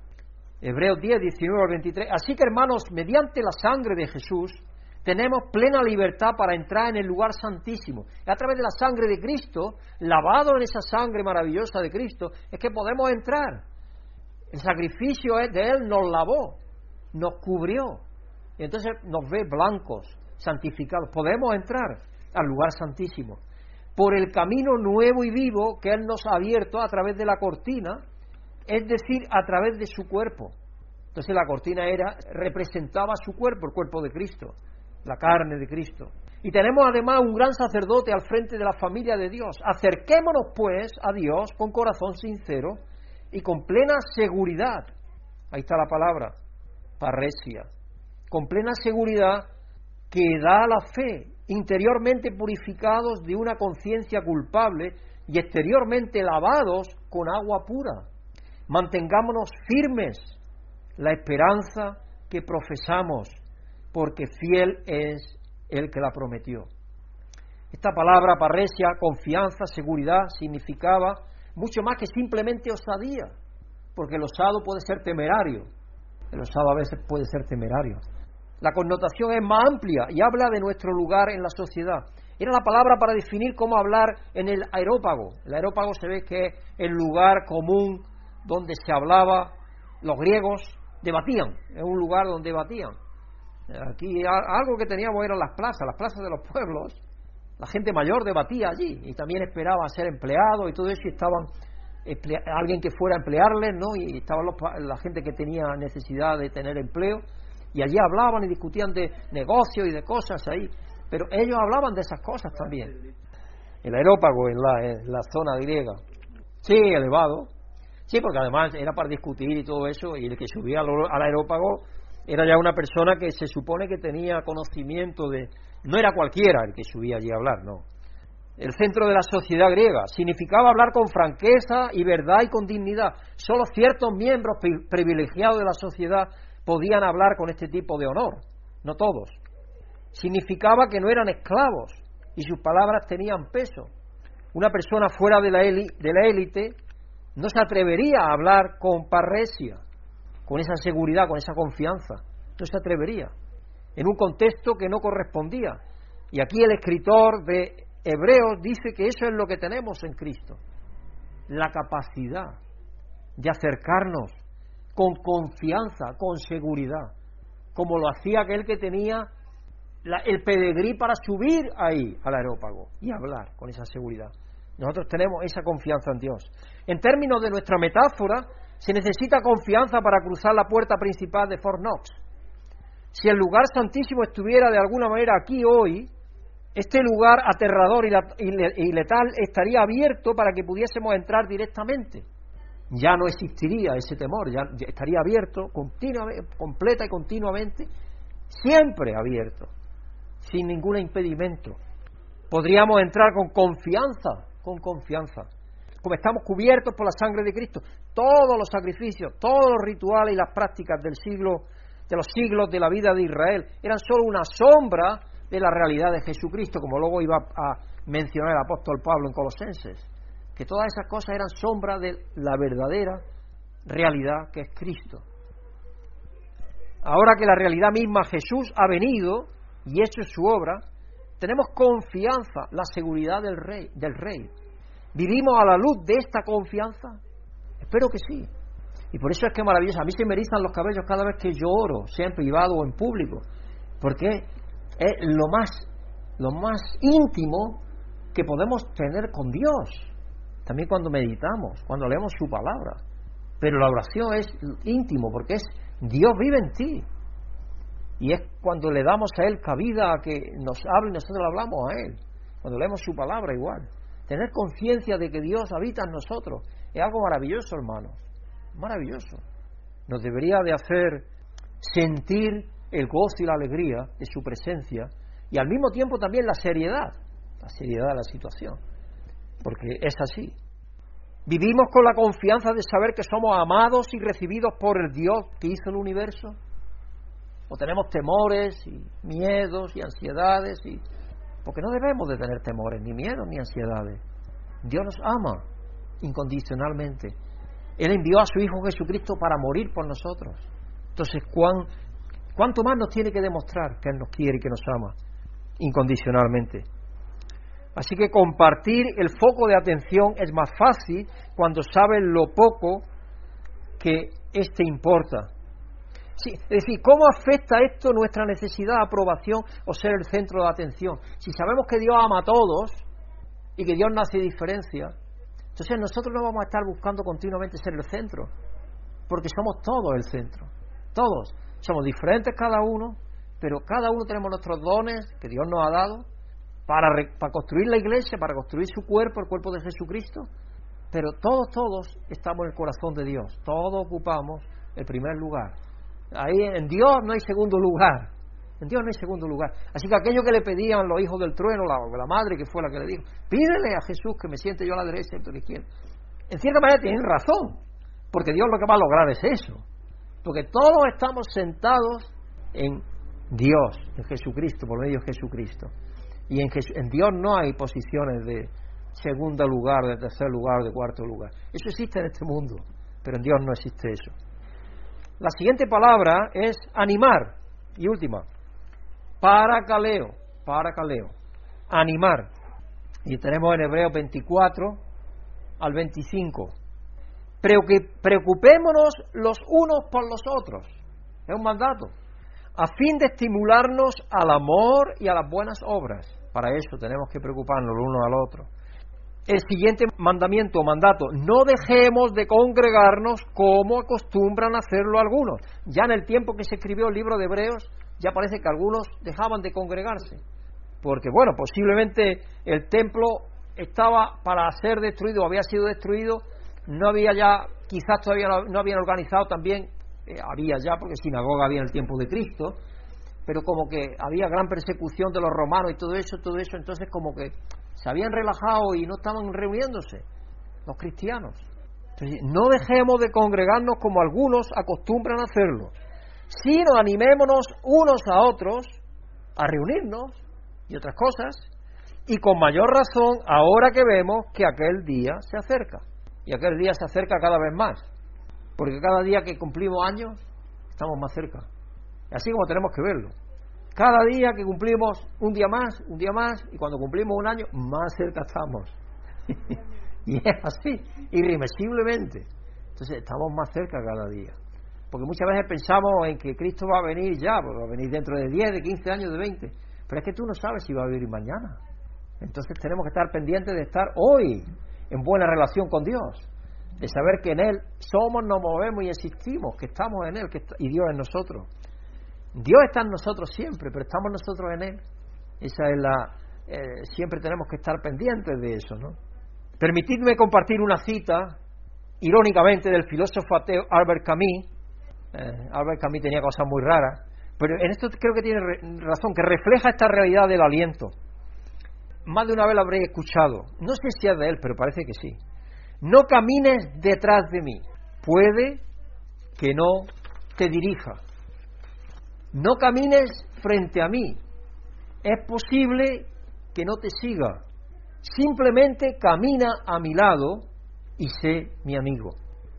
Hebreos 10, 19 al 23. Así que, hermanos, mediante la sangre de Jesús, tenemos plena libertad para entrar en el lugar santísimo. Y a través de la sangre de Cristo, lavado en esa sangre maravillosa de Cristo, es que podemos entrar. El sacrificio de Él nos lavó, nos cubrió. Y entonces nos ve blancos, santificados. Podemos entrar al lugar santísimo por el camino nuevo y vivo que Él nos ha abierto a través de la cortina, es decir, a través de su cuerpo. Entonces la cortina representaba su cuerpo, el cuerpo de Cristo, la carne de Cristo. Y tenemos además un gran sacerdote al frente de la familia de Dios. Acerquémonos pues a Dios con corazón sincero y con plena seguridad. Ahí está la palabra, parresia. Con plena seguridad que da la fe, interiormente purificados de una conciencia culpable y exteriormente lavados con agua pura. Mantengámonos firmes la esperanza que profesamos, porque fiel es el que la prometió. Esta palabra parresia, confianza, seguridad, significaba mucho más que simplemente osadía, porque el osado puede ser temerario. El osado a veces puede ser temerario. La connotación es más amplia y habla de nuestro lugar en la sociedad. Era la palabra para definir cómo hablar en el areópago. El areópago se ve que es el lugar común donde se hablaba. Los griegos debatían, es un lugar donde debatían. Aquí algo que teníamos eran las plazas de los pueblos. La gente mayor debatía allí y también esperaba ser empleado y todo eso, y estaban alguien que fuera a emplearles, ¿no? Y estaban la gente que tenía necesidad de tener empleo, y allí hablaban y discutían de negocios y de cosas ahí, pero ellos hablaban de esas cosas también. El areópago en la zona griega, sí, elevado, sí, porque además era para discutir y todo eso, y el que subía al areópago era ya una persona que se supone que tenía conocimiento de... No era cualquiera el que subía allí a hablar, no. El centro de la sociedad griega significaba hablar con franqueza y verdad y con dignidad. Solo ciertos miembros privilegiados de la sociedad podían hablar con este tipo de honor, no todos. Significaba que no eran esclavos y sus palabras tenían peso. Una persona fuera de la élite no se atrevería a hablar con parresia, con esa seguridad, con esa confianza. No se atrevería, en un contexto que no correspondía. Y aquí el escritor de Hebreos dice que eso es lo que tenemos en Cristo, la capacidad de acercarnos con confianza, con seguridad, como lo hacía aquel que tenía el pedigrí para subir ahí al areópago y hablar con esa seguridad. Nosotros tenemos esa confianza en Dios. En términos de nuestra metáfora, se necesita confianza para cruzar la puerta principal de Fort Knox. Si el lugar santísimo estuviera de alguna manera aquí hoy, este lugar aterrador y letal estaría abierto para que pudiésemos entrar directamente. Ya no existiría ese temor, ya estaría abierto completa y continuamente, siempre abierto, sin ningún impedimento. Podríamos entrar con confianza, como estamos cubiertos por la sangre de Cristo. Todos los sacrificios, todos los rituales y las prácticas de los siglos de la vida de Israel eran solo una sombra de la realidad de Jesucristo, como luego iba a mencionar el apóstol Pablo en Colosenses, que todas esas cosas eran sombra de la verdadera realidad que es Cristo. Ahora que la realidad misma, Jesús, ha venido y hecho su obra, tenemos confianza, la seguridad del Rey. ¿Vivimos a la luz de esta confianza? Espero que sí. Y por eso es que es maravilloso. A mí se me erizan los cabellos cada vez que yo oro, sea en privado o en público, porque es lo más íntimo que podemos tener con Dios. También cuando meditamos, cuando leemos su palabra. Pero la oración es íntimo, porque es Dios vive en ti. Y es cuando le damos a Él cabida a que nos hable y nosotros le hablamos a Él. Cuando leemos su palabra igual. Tener conciencia de que Dios habita en nosotros es algo maravilloso, hermanos. Maravilloso. Nos debería de hacer sentir el gozo y la alegría de su presencia, y al mismo tiempo también la seriedad de la situación, porque es así. ¿Vivimos con la confianza de saber que somos amados y recibidos por el Dios que hizo el universo? ¿O tenemos temores y miedos y ansiedades? Porque no debemos de tener temores, ni miedos, ni ansiedades. Dios nos ama incondicionalmente. Él envió a su Hijo Jesucristo para morir por nosotros. Entonces, ¿cuánto más nos tiene que demostrar que Él nos quiere y que nos ama incondicionalmente? Así que compartir el foco de atención es más fácil cuando sabes lo poco que éste importa. Sí, es decir, ¿cómo afecta esto nuestra necesidad de aprobación o ser el centro de atención? Si sabemos que Dios ama a todos y que Dios no hace diferencia, entonces nosotros no vamos a estar buscando continuamente ser el centro, porque somos todos el centro. Todos. Somos diferentes cada uno, pero cada uno tenemos nuestros dones que Dios nos ha dado para construir la iglesia, para construir su cuerpo, el cuerpo de Jesucristo, pero todos estamos en el corazón de Dios, todos ocupamos el primer lugar. Ahí en Dios no hay segundo lugar, en Dios no hay segundo lugar. Así que aquello que le pedían los hijos del trueno, la madre que fue la que le dijo, pídele a Jesús que me siente yo a la derecha y tú a la izquierda. En cierta manera tienen razón, porque Dios lo que va a lograr es eso, porque todos estamos sentados en Dios, en Jesucristo, por medio de Jesucristo. Y en Dios no hay posiciones de segundo lugar, de tercer lugar, de cuarto lugar. Eso existe en este mundo, pero en Dios no existe eso. La siguiente palabra es animar. Y última, parakaleo, animar. Y tenemos en Hebreos 24 al 25. Preocupémonos los unos por los otros. Es un mandato. A fin de estimularnos al amor y a las buenas obras. Para eso tenemos que preocuparnos el uno al otro. El siguiente mandamiento o mandato, no dejemos de congregarnos como acostumbran a hacerlo algunos. Ya en el tiempo que se escribió el libro de Hebreos, ya parece que algunos dejaban de congregarse. Porque, bueno, posiblemente el templo estaba para ser destruido, había sido destruido, no había ya, quizás todavía no habían organizado también, había ya, porque sinagoga había en el tiempo de Cristo, pero como que había gran persecución de los romanos y todo eso, entonces como que se habían relajado y no estaban reuniéndose los cristianos. Entonces, no dejemos de congregarnos como algunos acostumbran a hacerlo, sino animémonos unos a otros a reunirnos y otras cosas, y con mayor razón ahora que vemos que aquel día se acerca, y aquel día se acerca cada vez más, porque cada día que cumplimos años estamos más cerca. Así como tenemos que verlo. Cada día que cumplimos un día más, y cuando cumplimos un año, más cerca estamos. Y es así, irremisiblemente. Entonces estamos más cerca cada día. Porque muchas veces pensamos en que Cristo va a venir ya, pues va a venir dentro de 10, de 15 años, de 20. Pero es que tú no sabes si va a venir mañana. Entonces tenemos que estar pendientes de estar hoy en buena relación con Dios. De saber que en Él somos, nos movemos y existimos, que estamos en Él y Dios en nosotros. Dios está en nosotros siempre, pero estamos nosotros en Él. Esa es siempre tenemos que estar pendientes de eso, ¿no? Permitidme compartir una cita, irónicamente, del filósofo ateo Albert Camus. Albert Camus tenía cosas muy raras, pero en esto creo que tiene razón, que refleja esta realidad del aliento. Más de una vez lo habréis escuchado. No sé si es de él, pero parece que sí. No camines detrás de mí. Puede que no te dirija. No camines frente a mí. Es posible que no te siga. Simplemente camina a mi lado y sé mi amigo.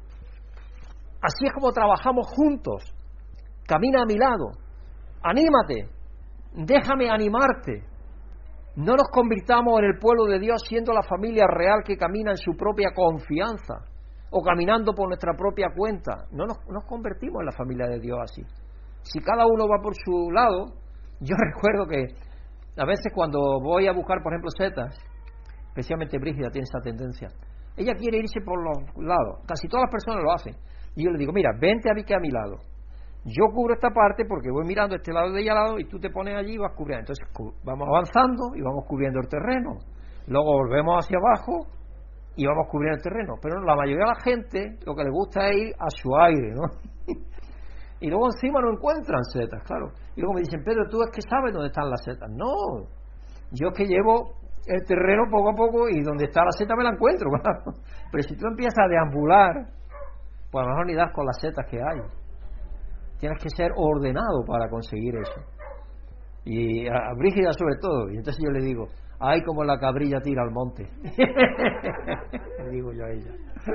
Así es como trabajamos juntos. Camina a mi lado. Anímate. Déjame animarte. No nos convirtamos en el pueblo de Dios siendo la familia real que camina en su propia confianza o caminando por nuestra propia cuenta. No nos convertimos en la familia de Dios así. Si cada uno va por su lado, yo recuerdo que a veces cuando voy a buscar, por ejemplo, setas, especialmente Brígida tiene esa tendencia, ella quiere irse por los lados, casi todas las personas lo hacen, y yo le digo, mira, vente a mi lado, yo cubro esta parte porque voy mirando este lado de ella al lado y tú te pones allí y vas cubriendo. Entonces vamos avanzando y vamos cubriendo el terreno, luego volvemos hacia abajo y vamos cubriendo el terreno, pero la mayoría de la gente lo que le gusta es ir a su aire, ¿no? Y luego encima no encuentran setas, claro. Y luego me dicen, Pedro, ¿tú es que sabes dónde están las setas? No, yo es que llevo el terreno poco a poco y donde está la seta me la encuentro, claro. Pero si tú empiezas a deambular, pues a lo mejor ni das con las setas que hay. Tienes que ser ordenado para conseguir eso. Y a Brígida sobre todo. Y entonces yo le digo, ay, como la cabrilla tira al monte. Le digo yo a ella.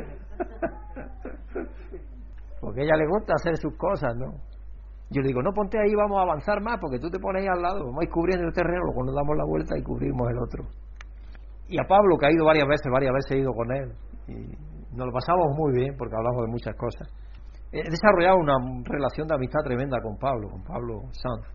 Porque a ella le gusta hacer sus cosas, ¿no? Yo le digo, no, ponte ahí, vamos a avanzar más, porque tú te pones ahí al lado, vamos a ir cubriendo el terreno, luego nos damos la vuelta y cubrimos el otro. Y a Pablo, que ha ido varias veces he ido con él, y nos lo pasamos muy bien, porque hablamos de muchas cosas. He desarrollado una relación de amistad tremenda con Pablo Sanz.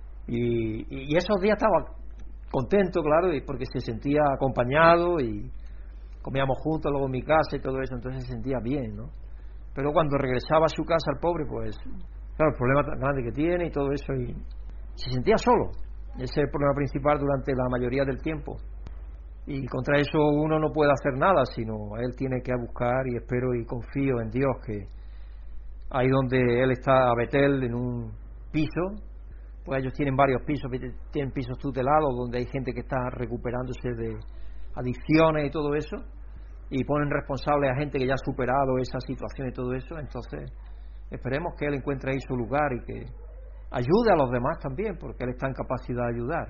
Y esos días estaba contento, claro, porque se sentía acompañado y comíamos juntos luego en mi casa y todo eso, entonces se sentía bien, ¿no? Pero cuando regresaba a su casa el pobre, pues, claro, el problema tan grande que tiene y todo eso, y se sentía solo. Ese es el problema principal durante la mayoría del tiempo. Y contra eso uno no puede hacer nada, sino él tiene que buscar, y espero y confío en Dios que ahí donde él está, a Betel, en un piso, pues ellos tienen varios pisos, tienen pisos tutelados donde hay gente que está recuperándose de adicciones y todo eso, y ponen responsables a gente que ya ha superado esa situación y todo eso. Entonces esperemos que él encuentre ahí su lugar y que ayude a los demás también, porque él está en capacidad de ayudar.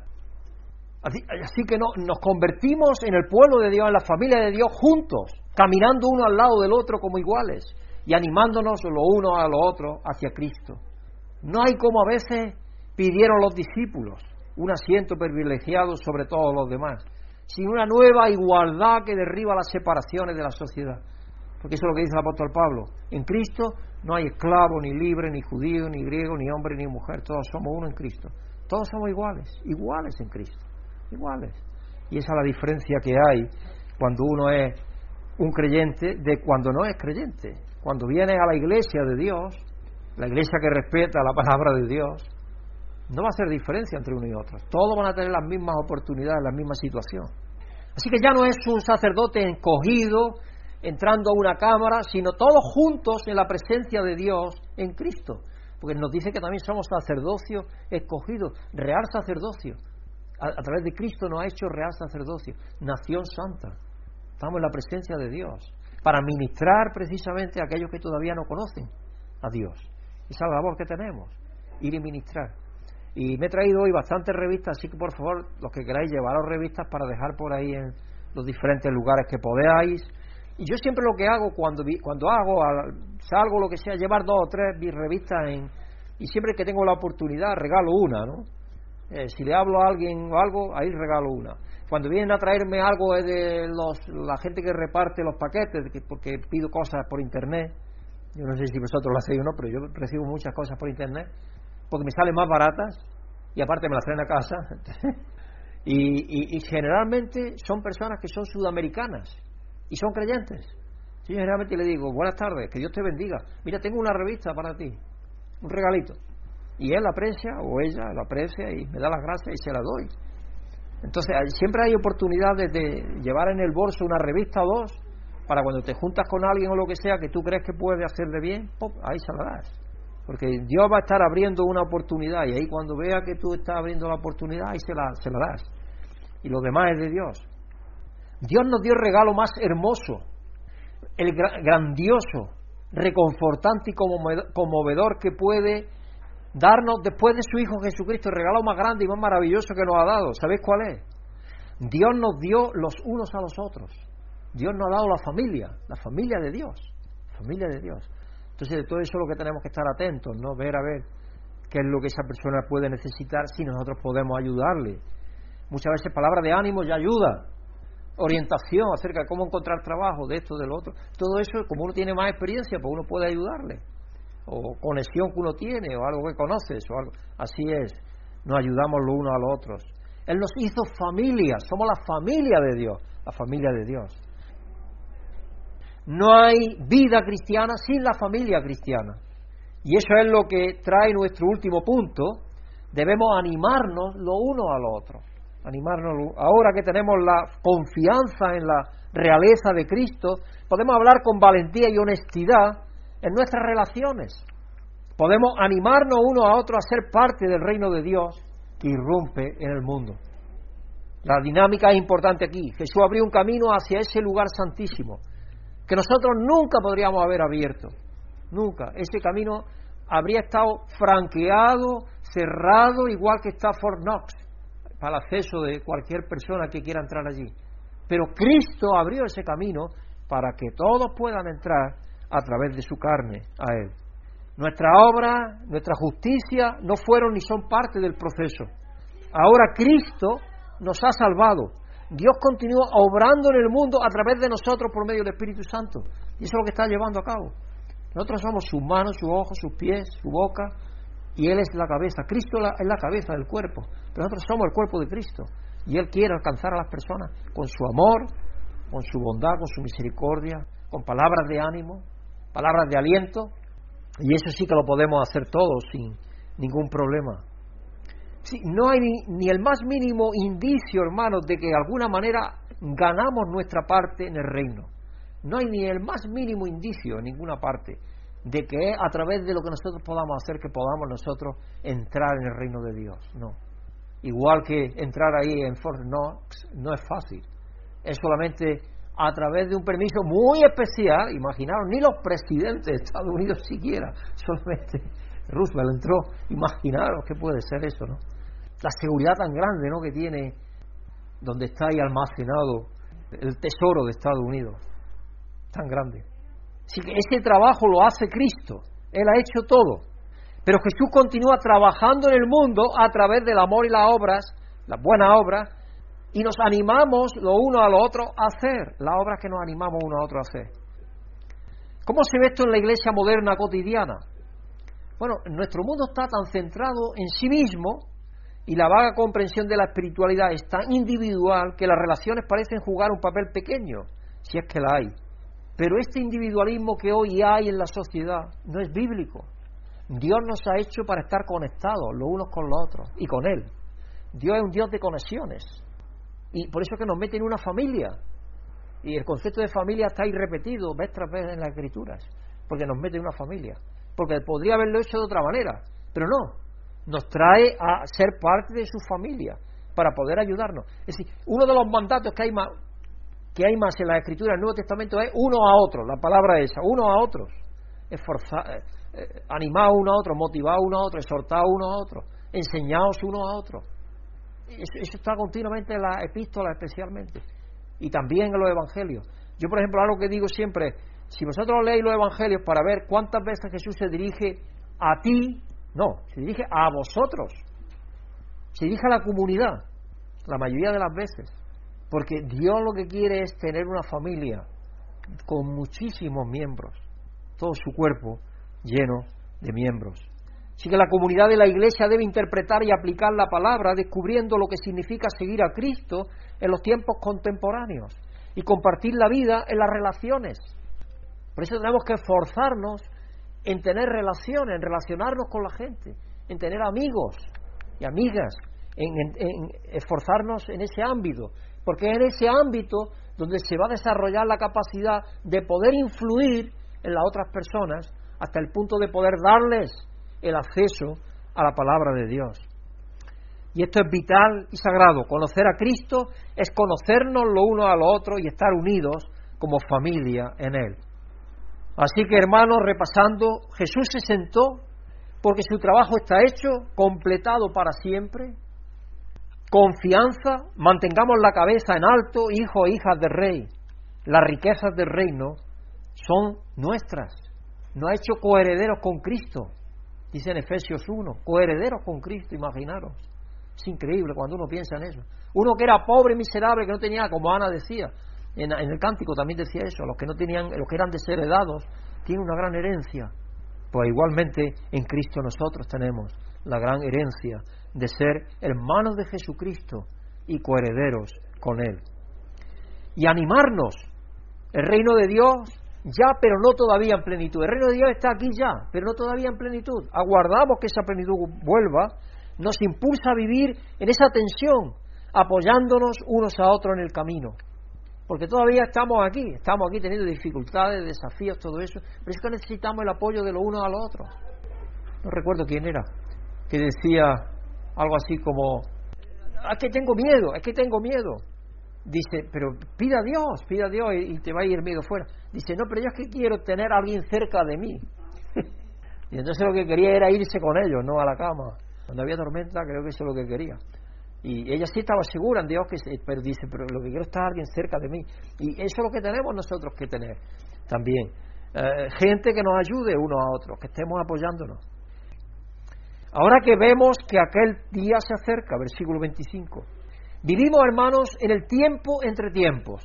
Así que nos convertimos en el pueblo de Dios, en la familia de Dios, juntos, caminando uno al lado del otro como iguales y animándonos los unos a los otros hacia Cristo. No hay, como a veces pidieron los discípulos, un asiento privilegiado sobre todos los demás, sino una nueva igualdad que derriba las separaciones de la sociedad. Porque eso es lo que dice el apóstol Pablo. En Cristo no hay esclavo, ni libre, ni judío, ni griego, ni hombre, ni mujer. Todos somos uno en Cristo. Todos somos iguales en Cristo. Iguales. Y esa es la diferencia que hay cuando uno es un creyente de cuando no es creyente. Cuando vienes a la iglesia de Dios, la iglesia que respeta la palabra de Dios, no va a hacer diferencia entre uno y otro. Todos van a tener las mismas oportunidades, la misma situación. Así que ya no es un sacerdote encogido entrando a una cámara, sino todos juntos en la presencia de Dios en Cristo. Porque nos dice que también somos sacerdocio escogido, real sacerdocio. A través de Cristo nos ha hecho real sacerdocio, nación santa. Estamos en la presencia de Dios para ministrar precisamente a aquellos que todavía no conocen a Dios. Esa es la labor que tenemos, ir y ministrar. Y me he traído hoy bastantes revistas, así que por favor, los que queráis, llevaros revistas para dejar por ahí en los diferentes lugares que podáis. Y yo siempre lo que hago cuando salgo, lo que sea, llevar 2 o 3 revistas y siempre que tengo la oportunidad regalo una, ¿no? Si le hablo a alguien o algo, ahí regalo una. Cuando vienen a traerme algo es de la gente que reparte los paquetes, porque pido cosas por internet. Yo no sé si vosotros lo hacéis o no, pero yo recibo muchas cosas por internet porque me salen más baratas y aparte me las traen a casa. y generalmente son personas que son sudamericanas y son creyentes. Yo generalmente le digo, buenas tardes, que Dios te bendiga, mira, tengo una revista para ti, un regalito, y él la aprecia o ella la aprecia y me da las gracias y se la doy. Entonces siempre hay oportunidades de llevar en el bolso una revista o 2 para cuando te juntas con alguien o lo que sea que tú crees que puede hacerle bien, ¡pop!, ahí se la das, porque Dios va a estar abriendo una oportunidad, y ahí cuando vea que tú estás abriendo la oportunidad, ahí se la das, y lo demás es de Dios. Dios nos dio el regalo más hermoso, el grandioso, reconfortante y conmovedor que puede darnos después de su Hijo Jesucristo, el regalo más grande y más maravilloso que nos ha dado. ¿Sabéis cuál es? Dios nos dio los unos a los otros. Dios nos ha dado la familia de Dios, familia de Dios. Entonces de todo eso es lo que tenemos que estar atentos, ¿no? Ver a ver qué es lo que esa persona puede necesitar, si nosotros podemos ayudarle. Muchas veces palabras de ánimo ya ayuda, orientación acerca de cómo encontrar trabajo, de esto, de lo otro. Todo eso, como uno tiene más experiencia, pues uno puede ayudarle, o conexión que uno tiene, o algo que conoces, o algo. Así es, nos ayudamos los unos a los otros. Él nos hizo familia, somos la familia de Dios, la familia de Dios. No hay vida cristiana sin la familia cristiana. Y eso es lo que trae nuestro último punto. Debemos animarnos los unos a los otros. Animarnos. Ahora que tenemos la confianza en la realeza de Cristo, podemos hablar con valentía y honestidad en nuestras relaciones. Podemos animarnos unos a otros a ser parte del reino de Dios que irrumpe en el mundo. La dinámica es importante aquí. Jesús abrió un camino hacia ese lugar santísimo que nosotros nunca podríamos haber abierto. Nunca. Ese camino habría estado franqueado, cerrado, igual que está Fort Knox, para el acceso de cualquier persona que quiera entrar allí. Pero Cristo abrió ese camino para que todos puedan entrar a través de su carne a Él. Nuestra obra, nuestra justicia no fueron ni son parte del proceso. Ahora Cristo nos ha salvado. Dios continúa obrando en el mundo a través de nosotros por medio del Espíritu Santo. Y eso es lo que está llevando a cabo. Nosotros somos sus manos, sus ojos, sus pies, su boca, y Él es la cabeza. Cristo es la cabeza del cuerpo, pero nosotros somos el cuerpo de Cristo. Y Él quiere alcanzar a las personas con su amor, con su bondad, con su misericordia, con palabras de ánimo, palabras de aliento. Y eso sí que lo podemos hacer todos sin ningún problema. Sí, no hay ni el más mínimo indicio, hermanos, de que de alguna manera ganamos nuestra parte en el reino. No hay ni el más mínimo indicio en ninguna parte de que es a través de lo que nosotros podamos hacer que podamos nosotros entrar en el reino de Dios. No. Igual que entrar ahí en Fort Knox no es fácil. Es solamente a través de un permiso muy especial. Imaginaros, ni los presidentes de Estados Unidos siquiera, solamente Roosevelt entró. Imaginaros qué puede ser eso, ¿no? La seguridad tan grande, ¿no?, que tiene donde está ahí almacenado el tesoro de Estados Unidos, tan grande. Así que ese trabajo lo hace Cristo. Él ha hecho todo. Pero Jesús continúa trabajando en el mundo a través del amor y las obras, las buenas obras, y nos animamos lo uno a lo otro a hacer las obras que nos animamos uno a otro a hacer. ¿Cómo se ve esto en la iglesia moderna cotidiana? Bueno, nuestro mundo está tan centrado en sí mismo y la vaga comprensión de la espiritualidad es tan individual que las relaciones parecen jugar un papel pequeño, si es que la hay. Pero este individualismo que hoy hay en la sociedad no es bíblico. Dios nos ha hecho para estar conectados los unos con los otros y con Él. Dios es un Dios de conexiones y por eso es que nos mete en una familia. Y el concepto de familia está ahí repetido vez tras vez en las Escrituras, porque nos mete en una familia. Porque podría haberlo hecho de otra manera, pero no. Nos trae a ser parte de su familia para poder ayudarnos. Es decir, uno de los mandatos que hay más en la Escritura del Nuevo Testamento es uno a otro, la palabra esa, uno a otros. Esforzar, animar uno a otro, motivar uno a otro, exhortar uno a otro, enseñaos uno a otro. Eso está continuamente en las epístolas especialmente y también en los evangelios. Yo, por ejemplo, algo que digo siempre, si vosotros leéis los evangelios para ver cuántas veces Jesús se dirige a ti, no, se dirige a vosotros, se dirige a la comunidad, la mayoría de las veces, porque Dios lo que quiere es tener una familia con muchísimos miembros, todo su cuerpo lleno de miembros. Así que la comunidad de la Iglesia debe interpretar y aplicar la palabra, descubriendo lo que significa seguir a Cristo en los tiempos contemporáneos y compartir la vida en las relaciones. Por eso tenemos que esforzarnos en tener relaciones, en relacionarnos con la gente, en tener amigos y amigas, en esforzarnos en ese ámbito, porque es en ese ámbito donde se va a desarrollar la capacidad de poder influir en las otras personas hasta el punto de poder darles el acceso a la palabra de Dios. Y esto es vital y sagrado. Conocer a Cristo es conocernos lo uno a lo otro y estar unidos como familia en Él. Así que, hermanos, repasando, Jesús se sentó porque su trabajo está hecho, completado para siempre. Confianza, mantengamos la cabeza en alto, hijos e hijas del Rey. Las riquezas del reino son nuestras. Nos ha hecho coherederos con Cristo, dice en Efesios 1, coherederos con Cristo, imaginaros. Es increíble cuando uno piensa en eso. Uno que era pobre y miserable, que no tenía, como Ana decía, en el cántico también decía eso, los que no tenían, los que eran desheredados, tienen una gran herencia. Pues igualmente en Cristo nosotros tenemos la gran herencia de ser hermanos de Jesucristo y coherederos con Él. Y animarnos, el reino de Dios ya, pero no todavía en plenitud. El reino de Dios está aquí ya, pero no todavía en plenitud. Aguardamos que esa plenitud vuelva, nos impulsa a vivir en esa tensión, apoyándonos unos a otros en el camino. Porque todavía estamos aquí teniendo dificultades, desafíos, todo eso, pero es que necesitamos el apoyo de los unos a los otros. no recuerdo quién era, que decía algo así como, es que tengo miedo. Dice, pero pida a Dios y te va a ir el miedo fuera. Dice, no, pero yo es que quiero tener a alguien cerca de mí. Y entonces lo que quería era irse con ellos, no a la cama. Cuando había tormenta, creo que eso es lo que quería. Y ella sí estaba segura en Dios, pero dice, pero lo que quiero es estar alguien cerca de mí. Y eso es lo que tenemos nosotros que tener también. Gente que nos ayude unos a otros, que estemos apoyándonos. Ahora que vemos que aquel día se acerca, versículo 25. Vivimos, hermanos, en el tiempo entre tiempos.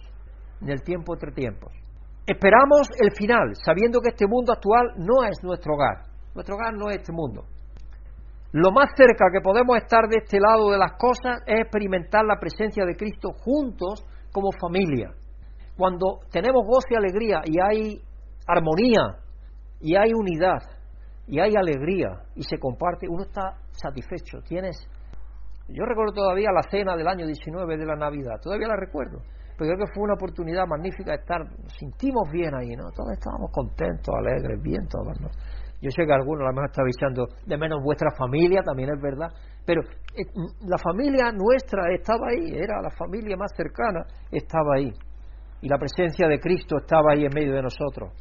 Esperamos el final, sabiendo que este mundo actual no es nuestro hogar. Nuestro hogar no es este mundo. Lo más cerca que podemos estar de este lado de las cosas es experimentar la presencia de Cristo juntos como familia. Cuando tenemos gozo y alegría y hay armonía y hay unidad y hay alegría y se comparte, uno está satisfecho. Yo recuerdo todavía la cena del año 19 de la Navidad, todavía la recuerdo, pero creo que fue una oportunidad magnífica de estar, nos sentimos bien ahí, ¿no? Todos estábamos contentos, alegres, bien todos, ¿no? Yo sé que algunos a lo mejor están echando de menos vuestra familia, también es verdad, pero la familia nuestra estaba ahí, era la familia más cercana, estaba ahí, y la presencia de Cristo estaba ahí en medio de nosotros.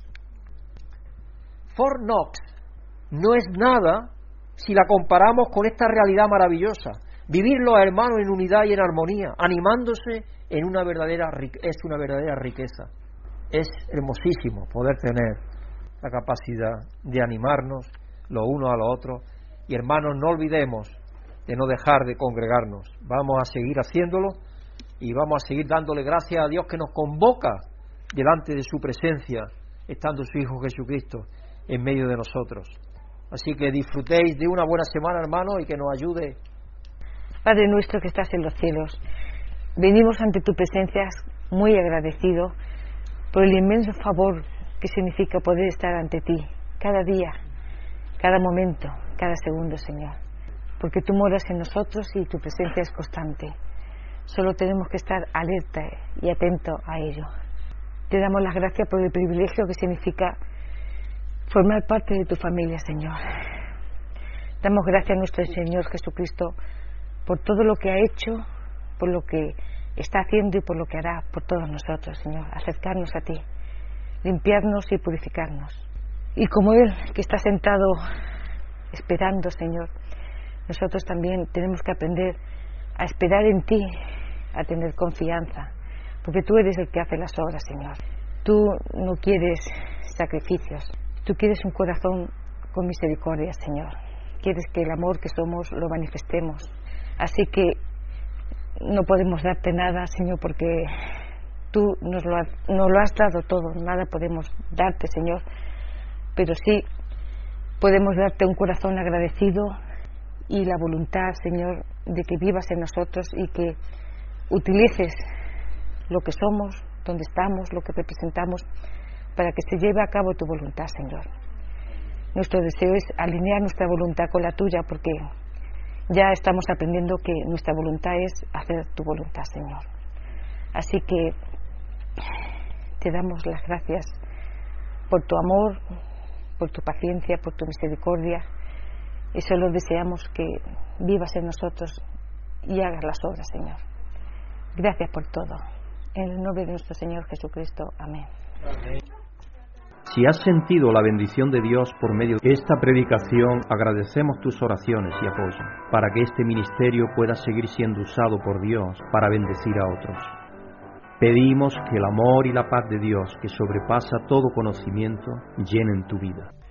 Fort Knox no es nada si la comparamos con esta realidad maravillosa. Vivir los hermanos en unidad y en armonía, animándose es una verdadera riqueza. Es hermosísimo poder tener la capacidad de animarnos los unos a los otros. Y hermanos, no olvidemos de no dejar de congregarnos. Vamos a seguir haciéndolo y vamos a seguir dándole gracias a Dios que nos convoca delante de su presencia, estando su Hijo Jesucristo en medio de nosotros. Así que disfrutéis de una buena semana, hermanos, y que nos ayude. Padre nuestro que estás en los cielos, venimos ante tu presencia muy agradecido por el inmenso favor que significa poder estar ante ti cada día, cada momento, cada segundo, Señor, porque tú moras en nosotros y tu presencia es constante. Solo tenemos que estar alerta y atento a ello. Te damos las gracias por el privilegio que significa formar parte de tu familia, Señor. Damos gracias a nuestro Señor Jesucristo por todo lo que ha hecho, por lo que está haciendo y por lo que hará por todos nosotros, Señor. Acercarnos a ti, limpiarnos y purificarnos. Y como Él que está sentado esperando, Señor, nosotros también tenemos que aprender a esperar en ti, a tener confianza, porque tú eres el que hace las obras, Señor. Tú no quieres sacrificios, tú quieres un corazón con misericordia, Señor. Quieres que el amor que somos lo manifestemos. Así que no podemos darte nada, Señor, porque tú nos lo has dado todo. Nada podemos darte, Señor, pero sí podemos darte un corazón agradecido y la voluntad, Señor, de que vivas en nosotros y que utilices lo que somos, donde estamos, lo que representamos, para que se lleve a cabo tu voluntad, Señor. Nuestro deseo es alinear nuestra voluntad con la tuya, porque ya estamos aprendiendo que nuestra voluntad es hacer tu voluntad, Señor. Así que te damos las gracias por tu amor, por tu paciencia, por tu misericordia, y solo deseamos que vivas en nosotros y hagas las obras, Señor. Gracias por todo. En el nombre de nuestro Señor Jesucristo. Amén. Si has sentido la bendición de Dios por medio de esta predicación, agradecemos tus oraciones y apoyo para que este ministerio pueda seguir siendo usado por Dios para bendecir a otros. Pedimos que el amor y la paz de Dios, que sobrepasa todo conocimiento, llenen tu vida.